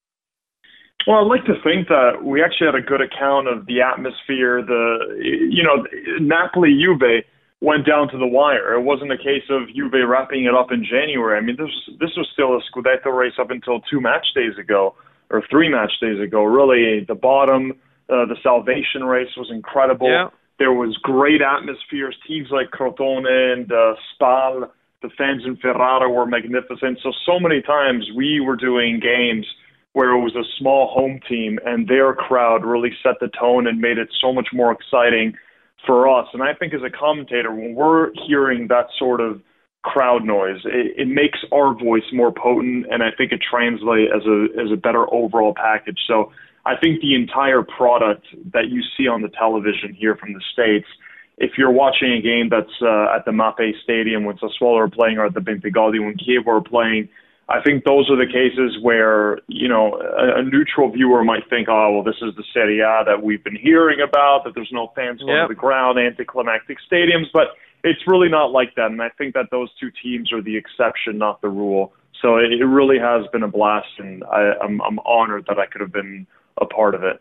S4: Well, I'd like to think that we actually had a good account of the atmosphere. The, you know, Napoli-Juve went down to the wire. It wasn't a case of Juve wrapping it up in January. I mean, this this was still a Scudetto race up until two match days ago, or three match days ago. Really, the bottom, uh, the salvation race was incredible.
S2: Yeah.
S4: There was great atmospheres. Teams like Crotone and uh, Spal, the fans in Ferrara were magnificent. So, so many times we were doing games where it was a small home team and their crowd really set the tone and made it so much more exciting for us. And I think as a commentator, when we're hearing that sort of crowd noise, it, it makes our voice more potent, and I think it translates as a as a better overall package. So I think the entire product that you see on the television here from the States, if you're watching a game that's uh, at the Mapei Stadium when Sassuolo are playing, or at the Bentegodi when Kiev are playing, I think those are the cases where, you know, a, a neutral viewer might think, oh, well, this is the Serie A that we've been hearing about, that there's no fans going
S2: yep.
S4: to the ground, anticlimactic stadiums, but it's really not like that. And I think that those two teams are the exception, not the rule. So it, it really has been a blast, and I, I'm, I'm honored that I could have been a part of it.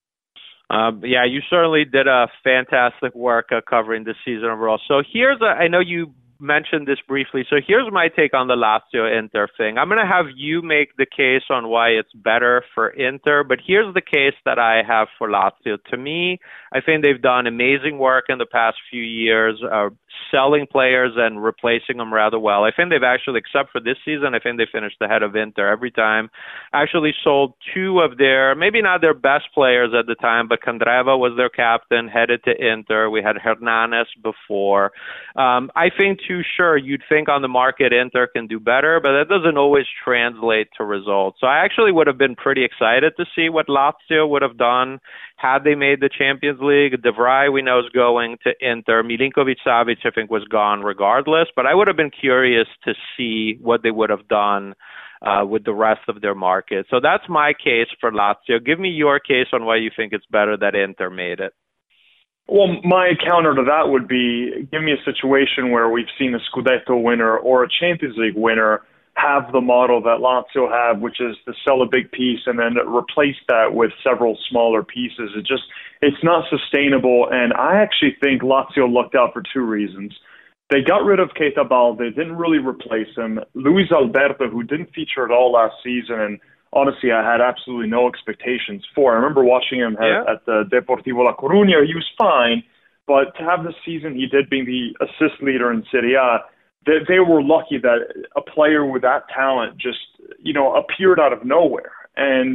S2: Um, yeah, you certainly did a fantastic work uh, covering the season overall. So here's a, I know you mentioned this briefly. So here's my take on the Lazio-Inter thing. I'm going to have you make the case on why it's better for Inter, but here's the case that I have for Lazio. To me, I think they've done amazing work in the past few years, uh, selling players and replacing them rather well. I think they've actually, except for this season, I think they finished ahead of Inter every time. Actually sold two of their, maybe not their best players at the time, but Candreva was their captain, headed to Inter. We had Hernanes before. Um, I think too, sure, you'd think on the market Inter can do better, but that doesn't always translate to results. So I actually would have been pretty excited to see what Lazio would have done had they made the Champions League. De Vrij, we know, is going to Inter. Milinkovic-Savic, I think, was gone regardless, but I would have been curious to see what they would have done uh, with the rest of their market. So that's my case for Lazio. Give me your case on why you think it's better that Inter made it.
S4: Well, my counter to that would be, give me a situation where we've seen a Scudetto winner or a Champions League winner have the model that Lazio have, which is to sell a big piece and then replace that with several smaller pieces. It just, it's not sustainable. And I actually think Lazio lucked out for two reasons. They got rid of Keita Balde, didn't really replace him. Luis Alberto, who didn't feature at all last season, and honestly, I had absolutely no expectations for. I remember watching him
S2: yeah.
S4: at, at the Deportivo La Coruña. He was fine, but to have the season he did being the assist leader in Serie A, they, they were lucky that a player with that talent just, you know, appeared out of nowhere. And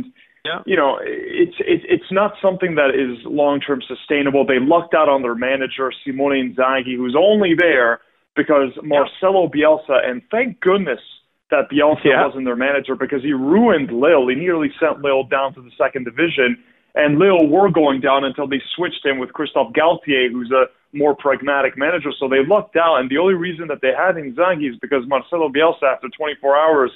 S4: yeah. you know, it's, it's it's not something that is long-term sustainable. They lucked out on their manager, Simone Inzaghi, who's only there because Marcelo Bielsa, and thank goodness that Bielsa yeah. wasn't their manager, because he ruined Lille. He nearly sent Lille down to the second division, and Lille were going down until they switched him with Christophe Galtier, who's a more pragmatic manager. So they lucked out, and the only reason that they had Inzaghi is because Marcelo Bielsa, after twenty-four hours,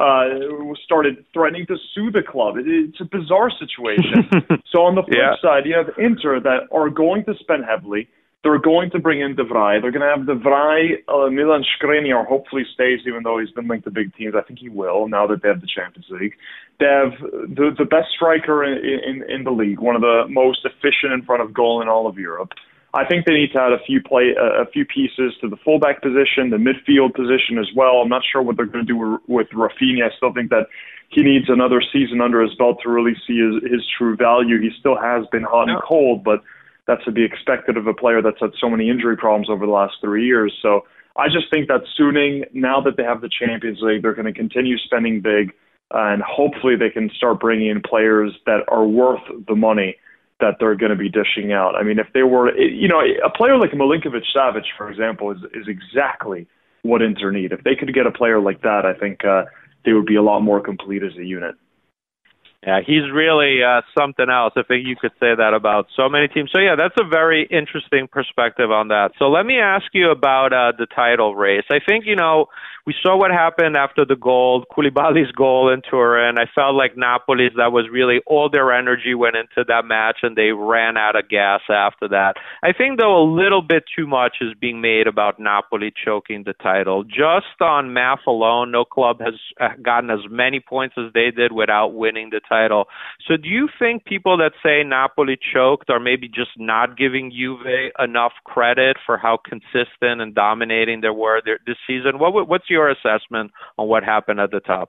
S4: uh, started threatening to sue the club. It, it's a bizarre situation. So on the flip yeah. side, you have Inter that are going to spend heavily. They're going to bring in De Vrij. They're going to have De Vrij. Uh, Milan Skriniar hopefully stays, even though he's been linked to big teams. I think he will, now that they have the Champions League. They have the, the best striker in, in, in the league, one of the most efficient in front of goal in all of Europe. I think they need to add a few play, uh, a few pieces to the fullback position, the midfield position as well. I'm not sure what they're going to do with Rafinha. I still think that he needs another season under his belt to really see his, his true value. He still has been hot and cold, but that's to be expected of a player that's had so many injury problems over the last three years. So I just think that Suning, now that they have the Champions League, they're going to continue spending big, uh, and hopefully they can start bringing in players that are worth the money that they're going to be dishing out. I mean, if they were, you know, a player like Milinkovic-Savic, for example, is, is exactly what Inter need. If they could get a player like that, I think uh, they would be a lot more complete as a unit.
S2: Yeah, he's really uh, something else. I think you could say that about so many teams. So, yeah, that's a very interesting perspective on that. So let me ask you about uh, the title race. I think, you know, we saw what happened after the goal, Koulibaly's goal in Turin. I felt like Napoli's, that was really all their energy went into that match, and they ran out of gas after that. I think, though, a little bit too much is being made about Napoli choking the title. Just on math alone, no club has gotten as many points as they did without winning the title. title. So do you think people that say Napoli choked are maybe just not giving Juve enough credit for how consistent and dominating they were this season? What, what's your assessment on what happened at the top?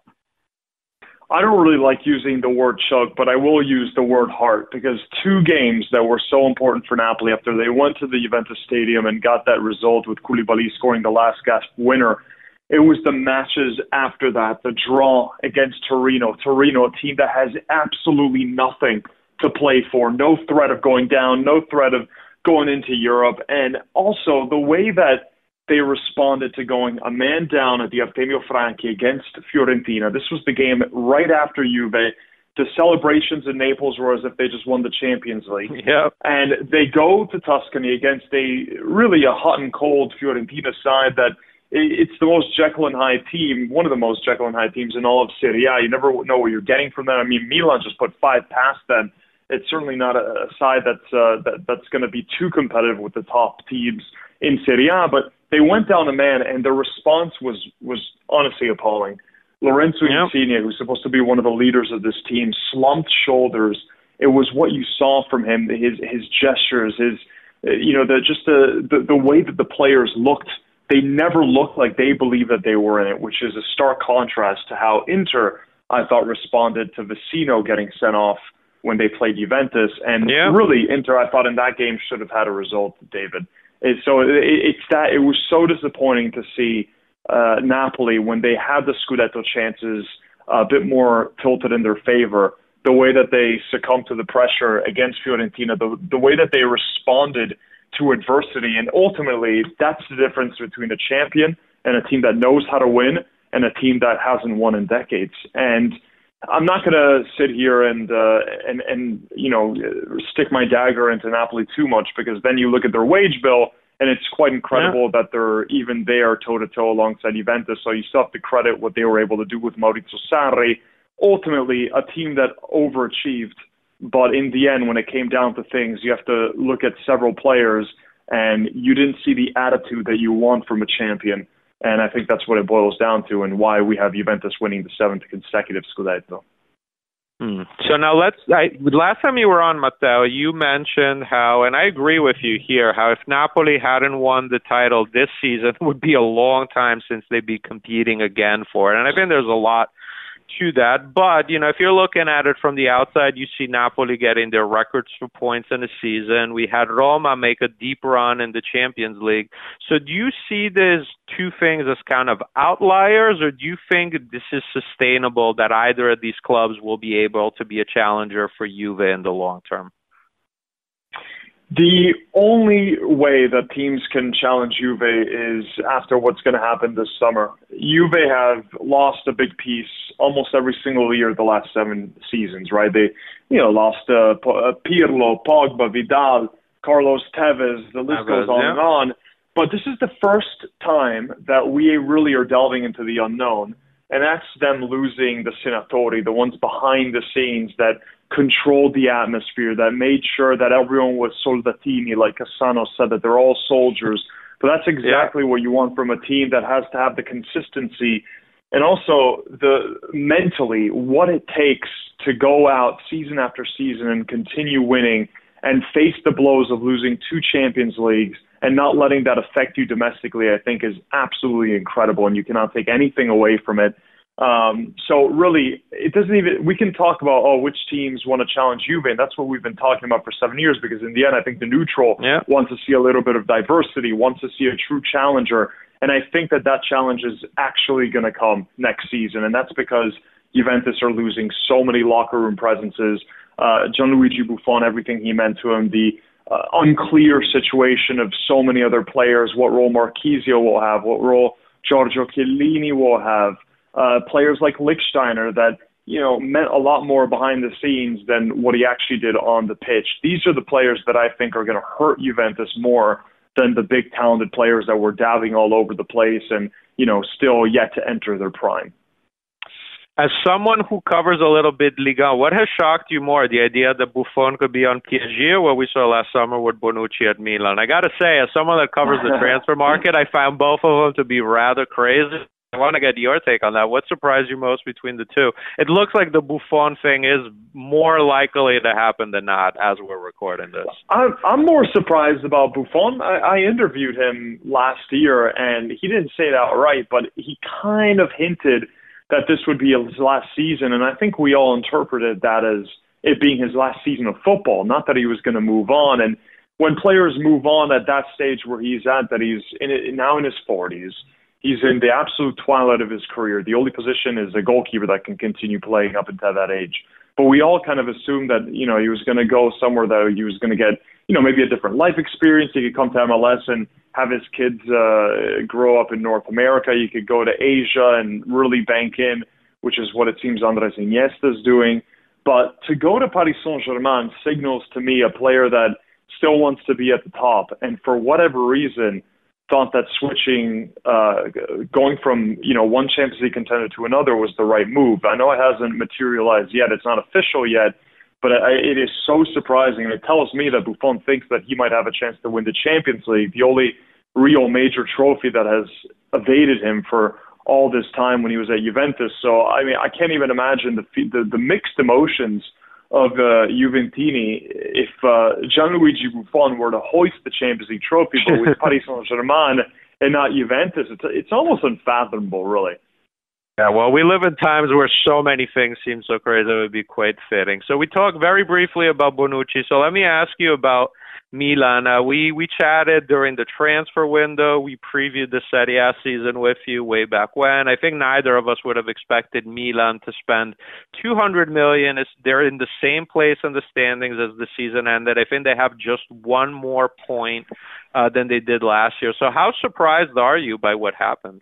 S4: I don't really like using the word choke, but I will use the word heart, because two games that were so important for Napoli after they went to the Juventus Stadium and got that result with Koulibaly scoring the last gasp winner, it was the matches after that, the draw against Torino. Torino, a team that has absolutely nothing to play for, no threat of going down, no threat of going into Europe. And also the way that they responded to going a man down at the Artemio Franchi against Fiorentina. This was the game right after Juve. The celebrations in Naples were as if they just won the Champions League.
S2: Yep.
S4: And they go to Tuscany against a really a hot and cold Fiorentina side that it's the most Jekyll and Hyde team, one of the most Jekyll and Hyde teams in all of Serie A. You never know what you're getting from them. I mean, Milan just put five past them. It's certainly not a side that's uh, that, that's going to be too competitive with the top teams in Serie A. But they went down a man, and the response was was honestly appalling. Lorenzo
S2: yep.
S4: Insigne, who's supposed to be one of the leaders of this team, slumped shoulders. It was what you saw from him, his his gestures, his you know the just the the, the way that the players looked. They never looked like they believed that they were in it, which is a stark contrast to how Inter, I thought, responded to Vecino getting sent off when they played Juventus. And
S2: yeah.
S4: really, Inter, I thought, in that game should have had a result, David. And so it, it's that it was so disappointing to see uh, Napoli, when they had the Scudetto chances a bit more tilted in their favor, the way that they succumbed to the pressure against Fiorentina, the, the way that they responded to adversity. And ultimately, that's the difference between a champion and a team that knows how to win and a team that hasn't won in decades. And I'm not going to sit here and, uh, and, and, you know, stick my dagger into Napoli too much, because then you look at their wage bill and it's quite incredible yeah. that they're even there toe-to-toe alongside Juventus. So you still have to credit what they were able to do with Maurizio Sarri. Ultimately, a team that overachieved. But in the end, when it came down to things, you have to look at several players, and you didn't see the attitude that you want from a champion. And I think that's what it boils down to, and why we have Juventus winning the seventh consecutive Scudetto.
S2: Hmm. So now let's, I, last time you were on, Matteo, you mentioned how, and I agree with you here, how if Napoli hadn't won the title this season, it would be a long time since they'd be competing again for it. And I think there's a lot to that. But, you know, if you're looking at it from the outside, you see Napoli getting their records for points in a season. We had Roma make a deep run in the Champions League. So do you see these two things as kind of outliers, or do you think this is sustainable, that either of these clubs will be able to be a challenger for Juve in the long term?
S4: The only way that teams can challenge Juve is after what's going to happen this summer. Juve have lost a big piece almost every single year the last seven seasons, right? They, you know, lost uh, Pirlo, Pogba, Vidal, Carlos Tevez, the list goes on
S2: yeah.
S4: and on. But this is the first time that we really are delving into the unknown, and that's them losing the Senatori, the ones behind the scenes that controlled the atmosphere, that made sure that everyone was soldatini, like Cassano said, that they're all soldiers. But that's exactly yeah. what you want from a team that has to have the consistency and also the mentally what it takes to go out season after season and continue winning and face the blows of losing two Champions Leagues and not letting that affect you domestically, I think is absolutely incredible, and you cannot take anything away from it. Um, so really, it doesn't even, we can talk about, oh, which teams want to challenge Juve, and that's what we've been talking about for seven years, because in the end, I think the neutral
S2: yeah.
S4: wants to see a little bit of diversity, wants to see a true challenger, and I think that that challenge is actually going to come next season, and that's because Juventus are losing so many locker room presences. Uh, Gianluigi Buffon, everything he meant to him, the uh, unclear situation of so many other players, what role Marchisio will have, what role Giorgio Chiellini will have, Uh, players like Lichtsteiner that, you know, meant a lot more behind the scenes than what he actually did on the pitch. These are the players that I think are going to hurt Juventus more than the big talented players that were dabbing all over the place and, you know, still yet to enter their prime.
S2: As someone who covers a little bit Liga, what has shocked you more, the idea that Buffon could be on P S G or what we saw last summer with Bonucci at Milan? I got to say, as someone that covers the transfer market, I found both of them to be rather crazy. I want to get your take on that. What surprised you most between the two? It looks like the Buffon thing is more likely to happen than not as we're recording this.
S4: I'm, I'm more surprised about Buffon. I, I interviewed him last year, and he didn't say it outright, but he kind of hinted that this would be his last season, and I think we all interpreted that as it being his last season of football, not that he was going to move on. And when players move on at that stage where he's at, that he's in it, now in his forties, he's in the absolute twilight of his career. The only position is a goalkeeper that can continue playing up until that age. But we all kind of assumed that, you know, he was going to go somewhere that he was going to get, you know, maybe a different life experience. He could come to M L S and have his kids uh, grow up in North America. You could go to Asia and really bank in, which is what it seems Andres Iniesta is doing. But to go to Paris Saint-Germain signals to me a player that still wants to be at the top. And for whatever reason, thought that switching, uh, going from, you know, one Champions League contender to another was the right move. I know it hasn't materialized yet. It's not official yet, but it is so surprising. And it tells me that Buffon thinks that he might have a chance to win the Champions League, the only real major trophy that has evaded him for all this time when he was at Juventus. So, I mean, I can't even imagine the the, the mixed emotions of uh, Juventini if uh, Gianluigi Buffon were to hoist the Champions League trophy, but with Paris Saint-Germain and not Juventus. It's, it's almost unfathomable, really.
S2: Yeah, well, we live in times where so many things seem so crazy it would be quite fitting. So we talked very briefly about Bonucci. So let me ask you about Milan. Uh, we, we chatted during the transfer window. We previewed the Serie A season with you way back when. I think neither of us would have expected Milan to spend two hundred million dollars. They're in the same place in the standings as the season ended. I think they have just one more point uh, than they did last year. So how surprised are you by what happened?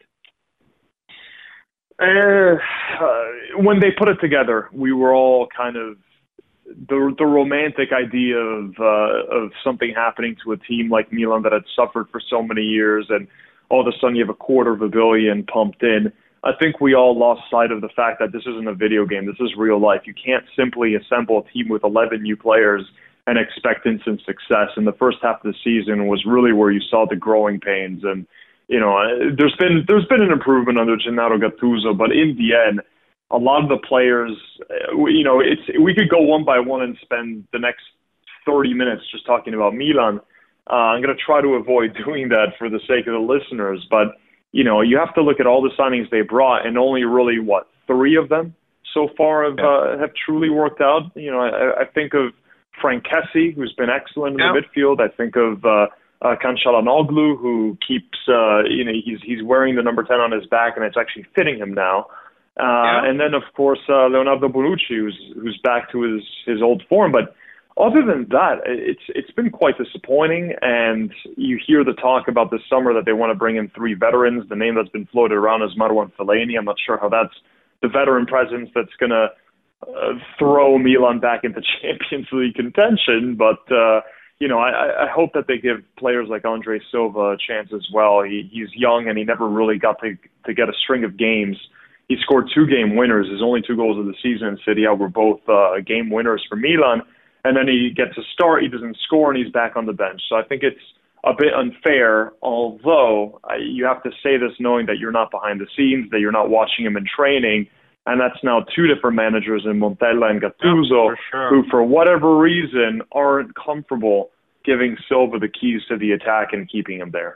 S4: Uh, uh, when they put it together, we were all kind of the the romantic idea of uh, of something happening to a team like Milan that had suffered for so many years, and all of a sudden you have a quarter of a billion pumped in. I think we all lost sight of the fact that this isn't a video game. This is real life. You can't simply assemble a team with eleven new players and expect instant success. And the first half of the season was really where you saw the growing pains. And you know, there's been there's been an improvement under Gennaro Gattuso, but in the end, a lot of the players, you know, it's we could go one by one and spend the next thirty minutes just talking about Milan. Uh, I'm going to try to avoid doing that for the sake of the listeners, but you know, you have to look at all the signings they brought, and only really what three of them so far have
S2: yeah.
S4: uh, have truly worked out. You know, I, I think of Frank Kessie, who's been excellent in
S2: yeah.
S4: the midfield. I think of uh, uh, Can Çalhanoğlu, who keeps, uh, you know, he's he's wearing the number ten on his back, and it's actually fitting him now. Uh,
S2: yeah.
S4: And then, of course, uh, Leonardo Bonucci, who's who's back to his, his old form. But other than that, it's it's been quite disappointing. And you hear the talk about this summer that they want to bring in three veterans. The name that's been floated around is Marwan Fellaini. I'm not sure how that's the veteran presence that's going to uh, throw Milan back into Champions League contention. But, uh, you know, I, I hope that they give players like Andre Silva a chance as well. He, he's young, and he never really got to, to get a string of games. He scored two game winners. His only two goals of the season in Serie A were both uh, game winners for Milan. And then he gets a start, he doesn't score, and he's back on the bench. So I think it's a bit unfair, although I, you have to say this knowing that you're not behind the scenes, that you're not watching him in training. And that's now two different managers in Montella and Gattuso,
S2: yeah, for sure.
S4: who for whatever reason aren't comfortable giving Silva the keys to the attack and keeping him there.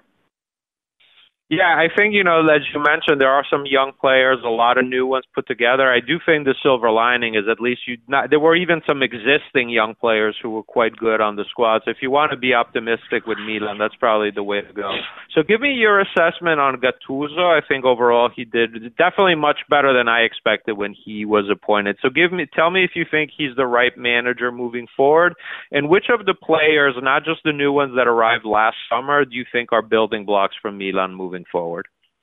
S2: Yeah, I think, you know, as you mentioned, there are some young players, a lot of new ones put together. I do think the silver lining is at least you not there were even some existing young players who were quite good on the squad. So if you want to be optimistic with Milan, that's probably the way to go. So give me your assessment on Gattuso. I think overall he did definitely much better than I expected when he was appointed. So give me tell me if you think he's the right manager moving forward, and which of the players, not just the new ones that arrived last summer, do you think are building blocks for Milan moving forward?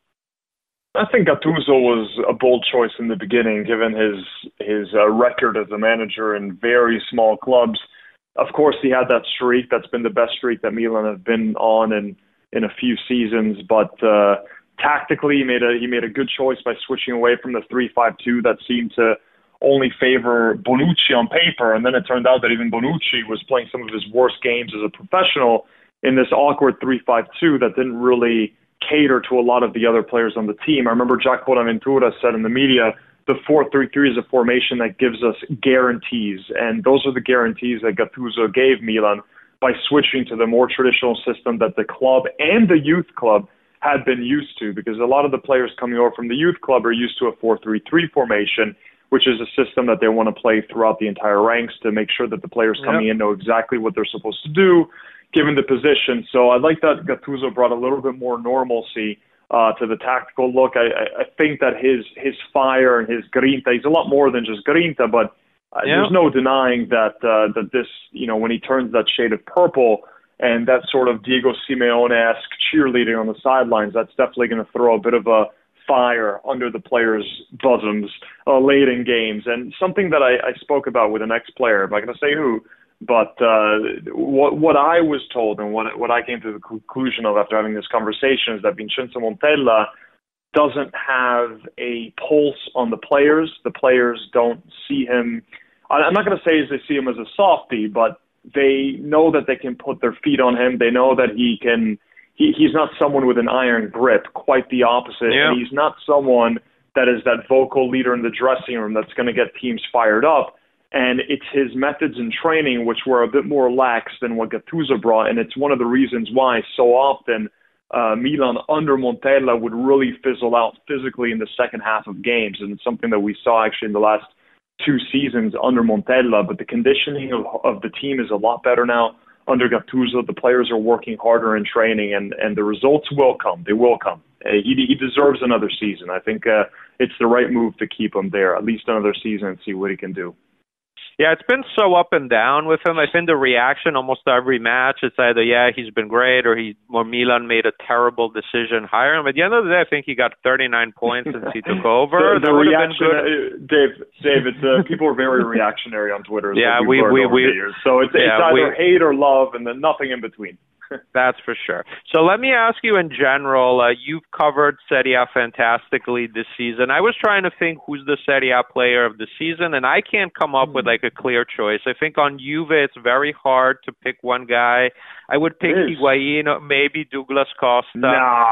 S4: I think Gattuso was a bold choice in the beginning, given his his uh, record as a manager in very small clubs. Of course, he had that streak. That's been the best streak that Milan have been on in, in a few seasons. But uh, tactically, he made a he made a good choice by switching away from the three five two that seemed to only favor Bonucci on paper. And then it turned out that even Bonucci was playing some of his worst games as a professional in this awkward three five two that didn't really cater to a lot of the other players on the team. I remember Jack Bonaventura said in the media, the four three three is a formation that gives us guarantees, and those are the guarantees that Gattuso gave Milan by switching to the more traditional system that the club and the youth club had been used to, because a lot of the players coming over from the youth club are used to a four three three formation, which is a system that they want to play throughout the entire ranks to make sure that the players coming yep. in know exactly what they're supposed to do, given the position. So I like that Gattuso brought a little bit more normalcy uh, to the tactical look. I, I think that his his fire and his grinta, he's a lot more than just grinta, but uh, yeah. there's no denying that uh, that this, you know, when he turns that shade of purple and that sort of Diego Simeone-esque cheerleading on the sidelines, that's definitely going to throw a bit of a fire under the players' bosoms uh, late in games. And something that I, I spoke about with an ex-player, I'm not going to say who, But uh, what what I was told and what what I came to the conclusion of after having this conversation is that Vincenzo Montella doesn't have a pulse on the players. The players don't see him. I'm not going to say they see him as a softie, but they know that they can put their feet on him. They know that he can. He, he's not someone with an iron grip. Quite the opposite.
S2: Yeah.
S4: And he's not someone that is that vocal leader in the dressing room that's going to get teams fired up. And it's his methods in training which were a bit more lax than what Gattuso brought, and it's one of the reasons why so often uh, Milan under Montella would really fizzle out physically in the second half of games, and it's something that we saw actually in the last two seasons under Montella. But the conditioning of, of the team is a lot better now under Gattuso. The players are working harder in training, and, and the results will come. They will come. Uh, he, he deserves another season. I think uh, it's the right move to keep him there, at least another season, and see what he can do.
S2: Yeah, it's been so up and down with him. I think the reaction almost every match, it's either, yeah, he's been great, or he or Milan made a terrible decision hiring him. At the end of the day, I think he got thirty-nine points since he took over.
S4: the the reaction, uh, Dave, Dave, it's, uh, people are very reactionary on Twitter.
S2: Yeah, we, we, we,
S4: years. So it's,
S2: yeah,
S4: it's either
S2: we,
S4: hate or love, and then nothing in between.
S2: That's for sure. So let me ask you in general, uh, you've covered Serie A fantastically this season. I was trying to think who's the Serie A player of the season, and I can't come up with like a clear choice. I think on Juve it's very hard to pick one guy. I would pick Higuain, maybe Douglas Costa.
S4: No,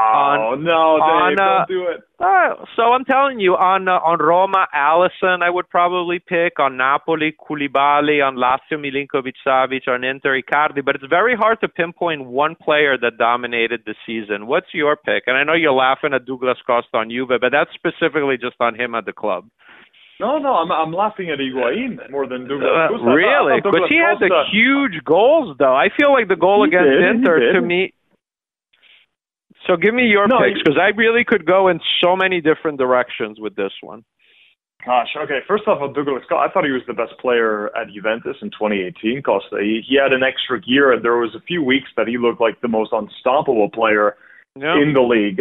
S2: on,
S4: no, Dave,
S2: on, uh,
S4: don't do it.
S2: Uh, so I'm telling you, on uh, on Roma, Alisson I would probably pick. On Napoli, Koulibaly. On Lazio, Milinkovic-Savic. On Inter, Icardi. But it's very hard to pinpoint one player that dominated the season. What's your pick? And I know you're laughing at Douglas Costa on Juve, but that's specifically just on him at the club.
S4: No, no, I'm I'm laughing at Higuain more than Douglas
S2: Uh,
S4: Costa.
S2: really?
S4: Douglas
S2: But he had the
S4: Costa,
S2: huge goals, though. I feel like the goal
S4: He
S2: against
S4: did, he
S2: Inter,
S4: did.
S2: to me... So give me your
S4: No,
S2: picks,
S4: he-
S2: because I really could go in so many different directions with this one.
S4: Gosh, okay. First off, on Douglas Costa, I thought he was the best player at Juventus in twenty eighteen. Costa, he, he had an extra year, and there was a few weeks that he looked like the most unstoppable player
S2: Yeah.
S4: in the league.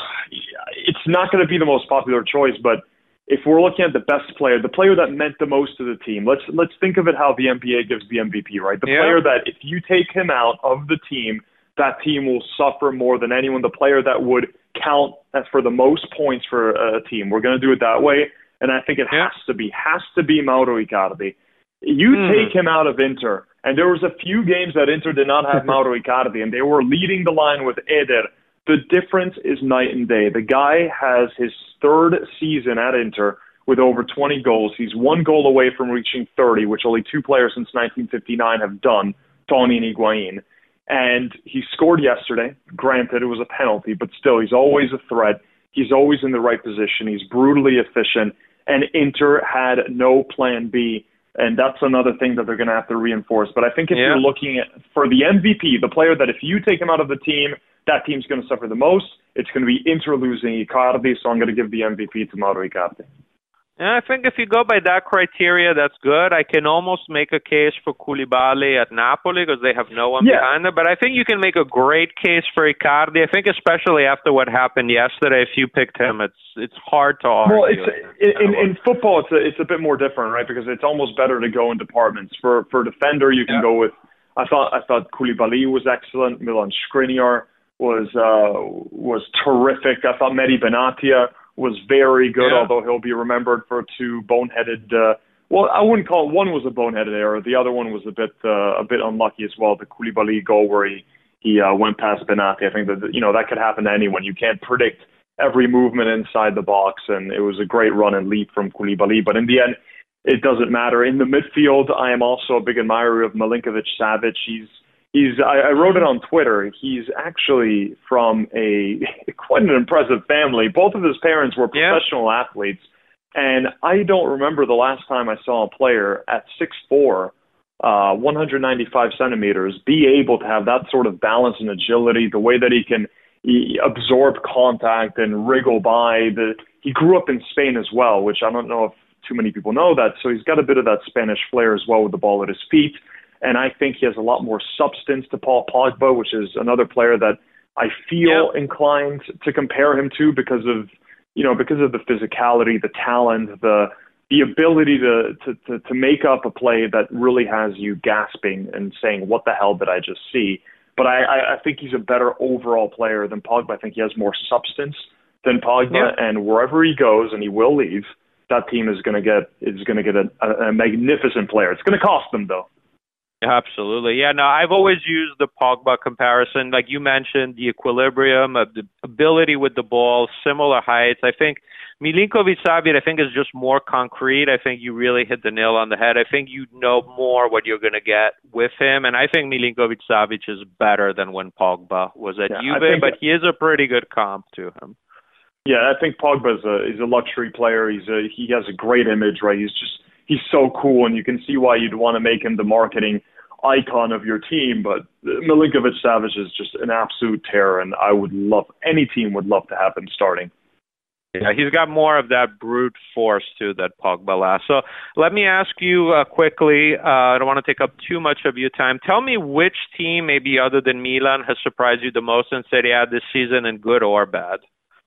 S4: It's not going to be the most popular choice, but if we're looking at the best player, the player that meant the most to the team, let's let's think of it how the N B A gives the M V P, right? The
S2: Yeah.
S4: player that if you take him out of the team, that team will suffer more than anyone. The player that would count as for the most points for a team. We're going to do it that way, and I think it
S2: Yeah.
S4: has to be has to be Mauro Icardi. You
S2: Hmm.
S4: take him out of Inter, and there was a few games that Inter did not have Mauro Icardi, and they were leading the line with Eder. The difference is night and day. The guy has his third season at Inter with over twenty goals. He's one goal away from reaching thirty, which only two players since nineteen fifty-nine have done, Toni and Higuain. And he scored yesterday. Granted, it was a penalty, but still, he's always a threat. He's always in the right position. He's brutally efficient. And Inter had no plan B. And that's another thing that they're going to have to reinforce. But I think if
S2: Yeah.
S4: you're looking at, for the M V P, the player that if you take him out of the team, that team's going to suffer the most, it's going to be Inter losing Icardi. So I'm going to give the M V P to Mauro Icardi.
S2: And I think if you go by that criteria, that's good. I can almost make a case for Koulibaly at Napoli because they have no one
S4: Yeah.
S2: behind them. But I think you can make a great case for Icardi. I think especially after what happened yesterday, if you picked him, it's it's hard to argue.
S4: Well, it's in, in football, it's a, it's a bit more different, right? Because it's almost better to go in departments. For for defender, you can
S2: Yeah.
S4: go with. I thought I thought Koulibaly was excellent. Milan Skriniar was uh, was terrific. I thought Mehdi Benatia was very good,
S2: Yeah.
S4: although he'll be remembered for two boneheaded. Uh, well, I wouldn't call it, one was a boneheaded error. The other one was a bit uh, a bit unlucky as well. The Koulibaly goal where he he uh, went past Benatia. I think that you know that could happen to anyone. You can't predict every movement inside the box, and it was a great run and leap from Koulibaly. But in the end, it doesn't matter. In the midfield, I am also a big admirer of Milinkovic-Savic. He's He's. I, I wrote it on Twitter. He's actually from a quite an impressive family. Both of his parents were
S2: Yeah.
S4: professional athletes, and I don't remember the last time I saw a player at six foot four, uh, one hundred ninety-five centimeters, be able to have that sort of balance and agility. The way that he can he absorb contact and wriggle by. The he grew up in Spain as well, which I don't know if too many people know that. So he's got a bit of that Spanish flair as well with the ball at his feet. And I think he has a lot more substance to Paul Pogba, which is another player that I feel
S2: Yeah.
S4: inclined to compare him to because of, you know, because of the physicality, the talent, the the ability to, to, to, to make up a play that really has you gasping and saying, what the hell did I just see? But I, I, I think he's a better overall player than Pogba. I think he has more substance than Pogba,
S2: Yeah.
S4: and wherever he goes, and he will leave, that team is going to get is going to get a, a, a magnificent player. It's going to cost them, though.
S2: Absolutely. Yeah, no, I've always used the Pogba comparison. Like you mentioned, the equilibrium of the ability with the ball, similar heights. I think Milinkovic-Savic, I think, is just more concrete. I think you really hit the nail on the head. I think you know more what you're going to get with him. And I think Milinkovic-Savic is better than when Pogba was at
S4: Yeah, I
S2: Juve,
S4: think-
S2: but he is a pretty good comp to him.
S4: Yeah, I think Pogba's a is a luxury player. He's a he has a great image, right? He's just he's so cool, and you can see why you'd want to make him the marketing icon of your team. But Milinkovic-Savic is just an absolute terror, and I would love any team would love to have him starting.
S2: Yeah, he's got more of that brute force, too, that Pogba last. So let me ask you uh, quickly, uh, I don't want to take up too much of your time. Tell me which team, maybe other than Milan, has surprised you the most in Serie A this season, in good or bad?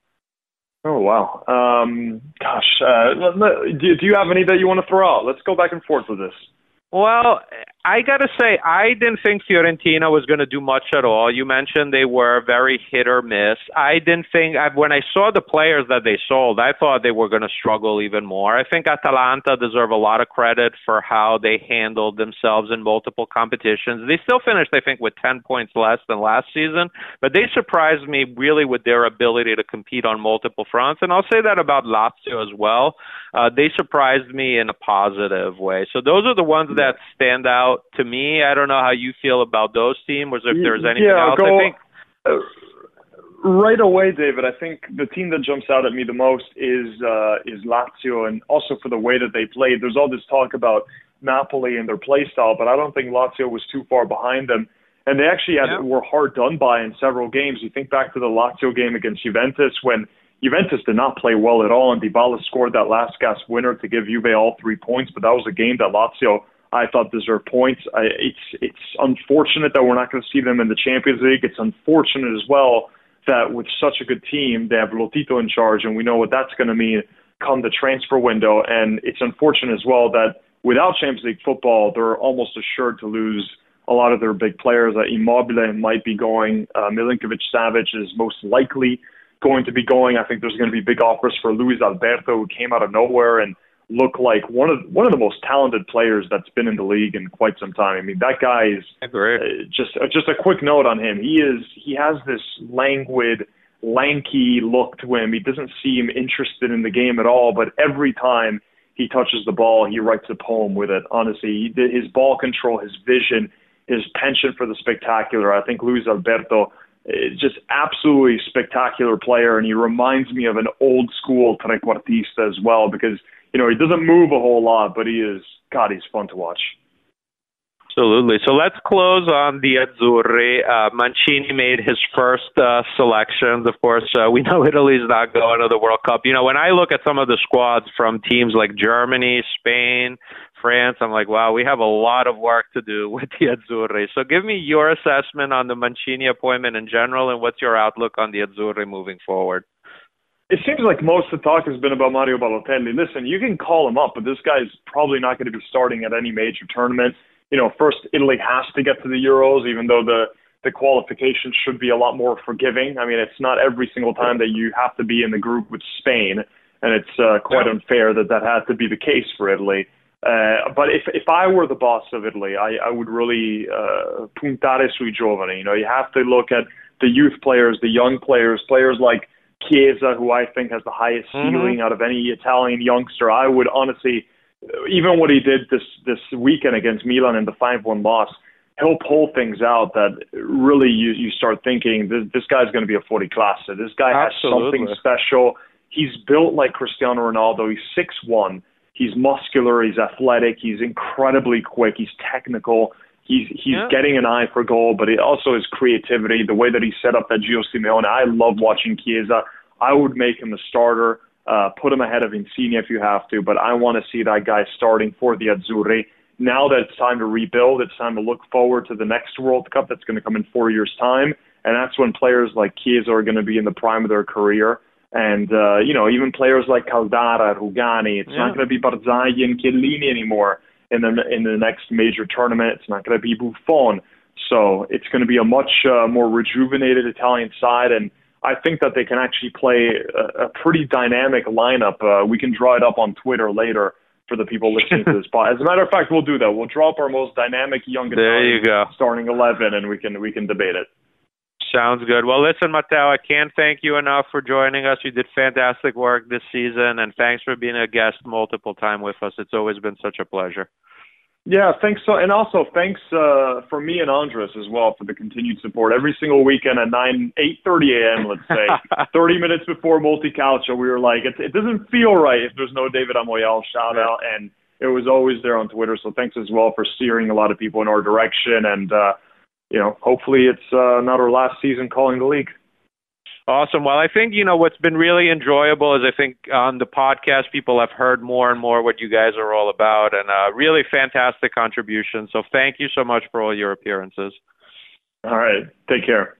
S4: Oh, wow. Um, gosh, uh, let- let- do, do you have any that you want to throw out? Let's go back and forth with this.
S2: Well, I got to say, I didn't think Fiorentina was going to do much at all. You mentioned they were very hit or miss. I didn't think, I, when I saw the players that they sold, I thought they were going to struggle even more. I think Atalanta deserve a lot of credit for how they handled themselves in multiple competitions. They still finished, I think, with ten points less than last season, but they surprised me really with their ability to compete on multiple fronts. And I'll say that about Lazio as well. Uh, they surprised me in a positive way. So those are the ones that stand out to me. I don't know how you feel about those teams, or if there's anything
S4: yeah,
S2: else.
S4: Go,
S2: I think
S4: uh, right away, David, I think the team that jumps out at me the most is uh, is Lazio, and also for the way that they played. There's all this talk about Napoli and their play style, but I don't think Lazio was too far behind them. And they actually had, yeah. were hard done by in several games. You think back to the Lazio game against Juventus when Juventus did not play well at all, and Dybala scored that last gasp winner to give Juve all three points, but that was a game that Lazio, I thought, deserved points. I, it's it's unfortunate that we're not going to see them in the Champions League. It's unfortunate as well that with such a good team, they have Lotito in charge, and we know what that's going to mean come the transfer window. And it's unfortunate as well that without Champions League football, they're almost assured to lose a lot of their big players. Uh, Immobile might be going. Uh, Milinkovic-Savic is most likely going to be going. I think there's going to be big offers for Luis Alberto, who came out of nowhere and looked like one of one of the most talented players that's been in the league in quite some time. I mean, that guy is uh, just uh, just a quick note on him. He is he has this languid, lanky look to him. He doesn't seem interested in the game at all, but every time he touches the ball, he writes a poem with it. Honestly, he, his ball control, his vision, his penchant for the spectacular. I think Luis Alberto is just absolutely spectacular player, and he reminds me of an old school trequartista as well, because you know he doesn't move a whole lot, but he is God. He's fun to watch.
S2: Absolutely. So let's close on the Azzurri. Uh, Mancini made his first uh, selections. Of course, uh, we know Italy's not going to the World Cup. You know, when I look at some of the squads from teams like Germany, Spain, France, I'm like, wow, we have a lot of work to do with the Azzurri. So give me your assessment on the Mancini appointment in general, and what's your outlook on the Azzurri moving forward?
S4: It seems like most of the talk has been about Mario Balotelli. Listen, you can call him up, but this guy's probably not going to be starting at any major tournament. You know, first, Italy has to get to the Euros, even though the, the qualification should be a lot more forgiving. I mean, it's not every single time that you have to be in the group with Spain, and it's uh, quite unfair that that has to be the case for Italy. Uh, but if if I were the boss of Italy, I, I would really uh, puntare sui giovani. You know, you have to look at the youth players, the young players, players like Chiesa, who I think has the highest mm-hmm. ceiling out of any Italian youngster. I would honestly, even what he did this this weekend against Milan in the five one loss, he'll pull things out that really you, you start thinking, this, this guy's going to be a forty classe. This guy
S2: Absolutely.
S4: has something special. He's built like Cristiano Ronaldo. He's six one. He's muscular. He's athletic. He's incredibly quick. He's technical. He's he's yeah. getting an eye for goal, but it also his creativity, the way that he set up that Gio Simeone. I love watching Chiesa. I would make him a starter, uh, put him ahead of Insigne if you have to, but I want to see that guy starting for the Azzurri. Now that it's time to rebuild, it's time to look forward to the next World Cup that's going to come in four years' time, and that's when players like Chiesa are going to be in the prime of their career. And, uh, you know, even players like Caldara, Rugani, it's yeah. not going to be Barzagli and Chiellini anymore in the in the next major tournament. It's not going to be Buffon. So it's going to be a much uh, more rejuvenated Italian side, and I think that they can actually play a, a pretty dynamic lineup. Uh, we can draw it up on Twitter later for the people listening to this pod. As a matter of fact, we'll do that. We'll draw up our most dynamic young
S2: there you go.
S4: starting eleven, and we can we can debate it.
S2: Sounds good. Well, listen, Matteo, I can't thank you enough for joining us. You did fantastic work this season, and thanks for being a guest multiple times with us. It's always been such a pleasure.
S4: Yeah, thanks. So, and also thanks uh, for me and Andres as well for the continued support. Every single weekend at nine, eight thirty a.m., let's say, thirty minutes before Multicalcio, we were like, it, it doesn't feel right if there's no David Amoyal shout out, and it was always there on Twitter. So thanks as well for steering a lot of people in our direction, and uh, you know, hopefully it's uh, not our last season calling the league.
S2: Awesome. Well, I think, you know, what's been really enjoyable is I think on the podcast, people have heard more and more what you guys are all about, and uh, really fantastic contributions. So thank you so much for all your appearances.
S4: All right. Take care.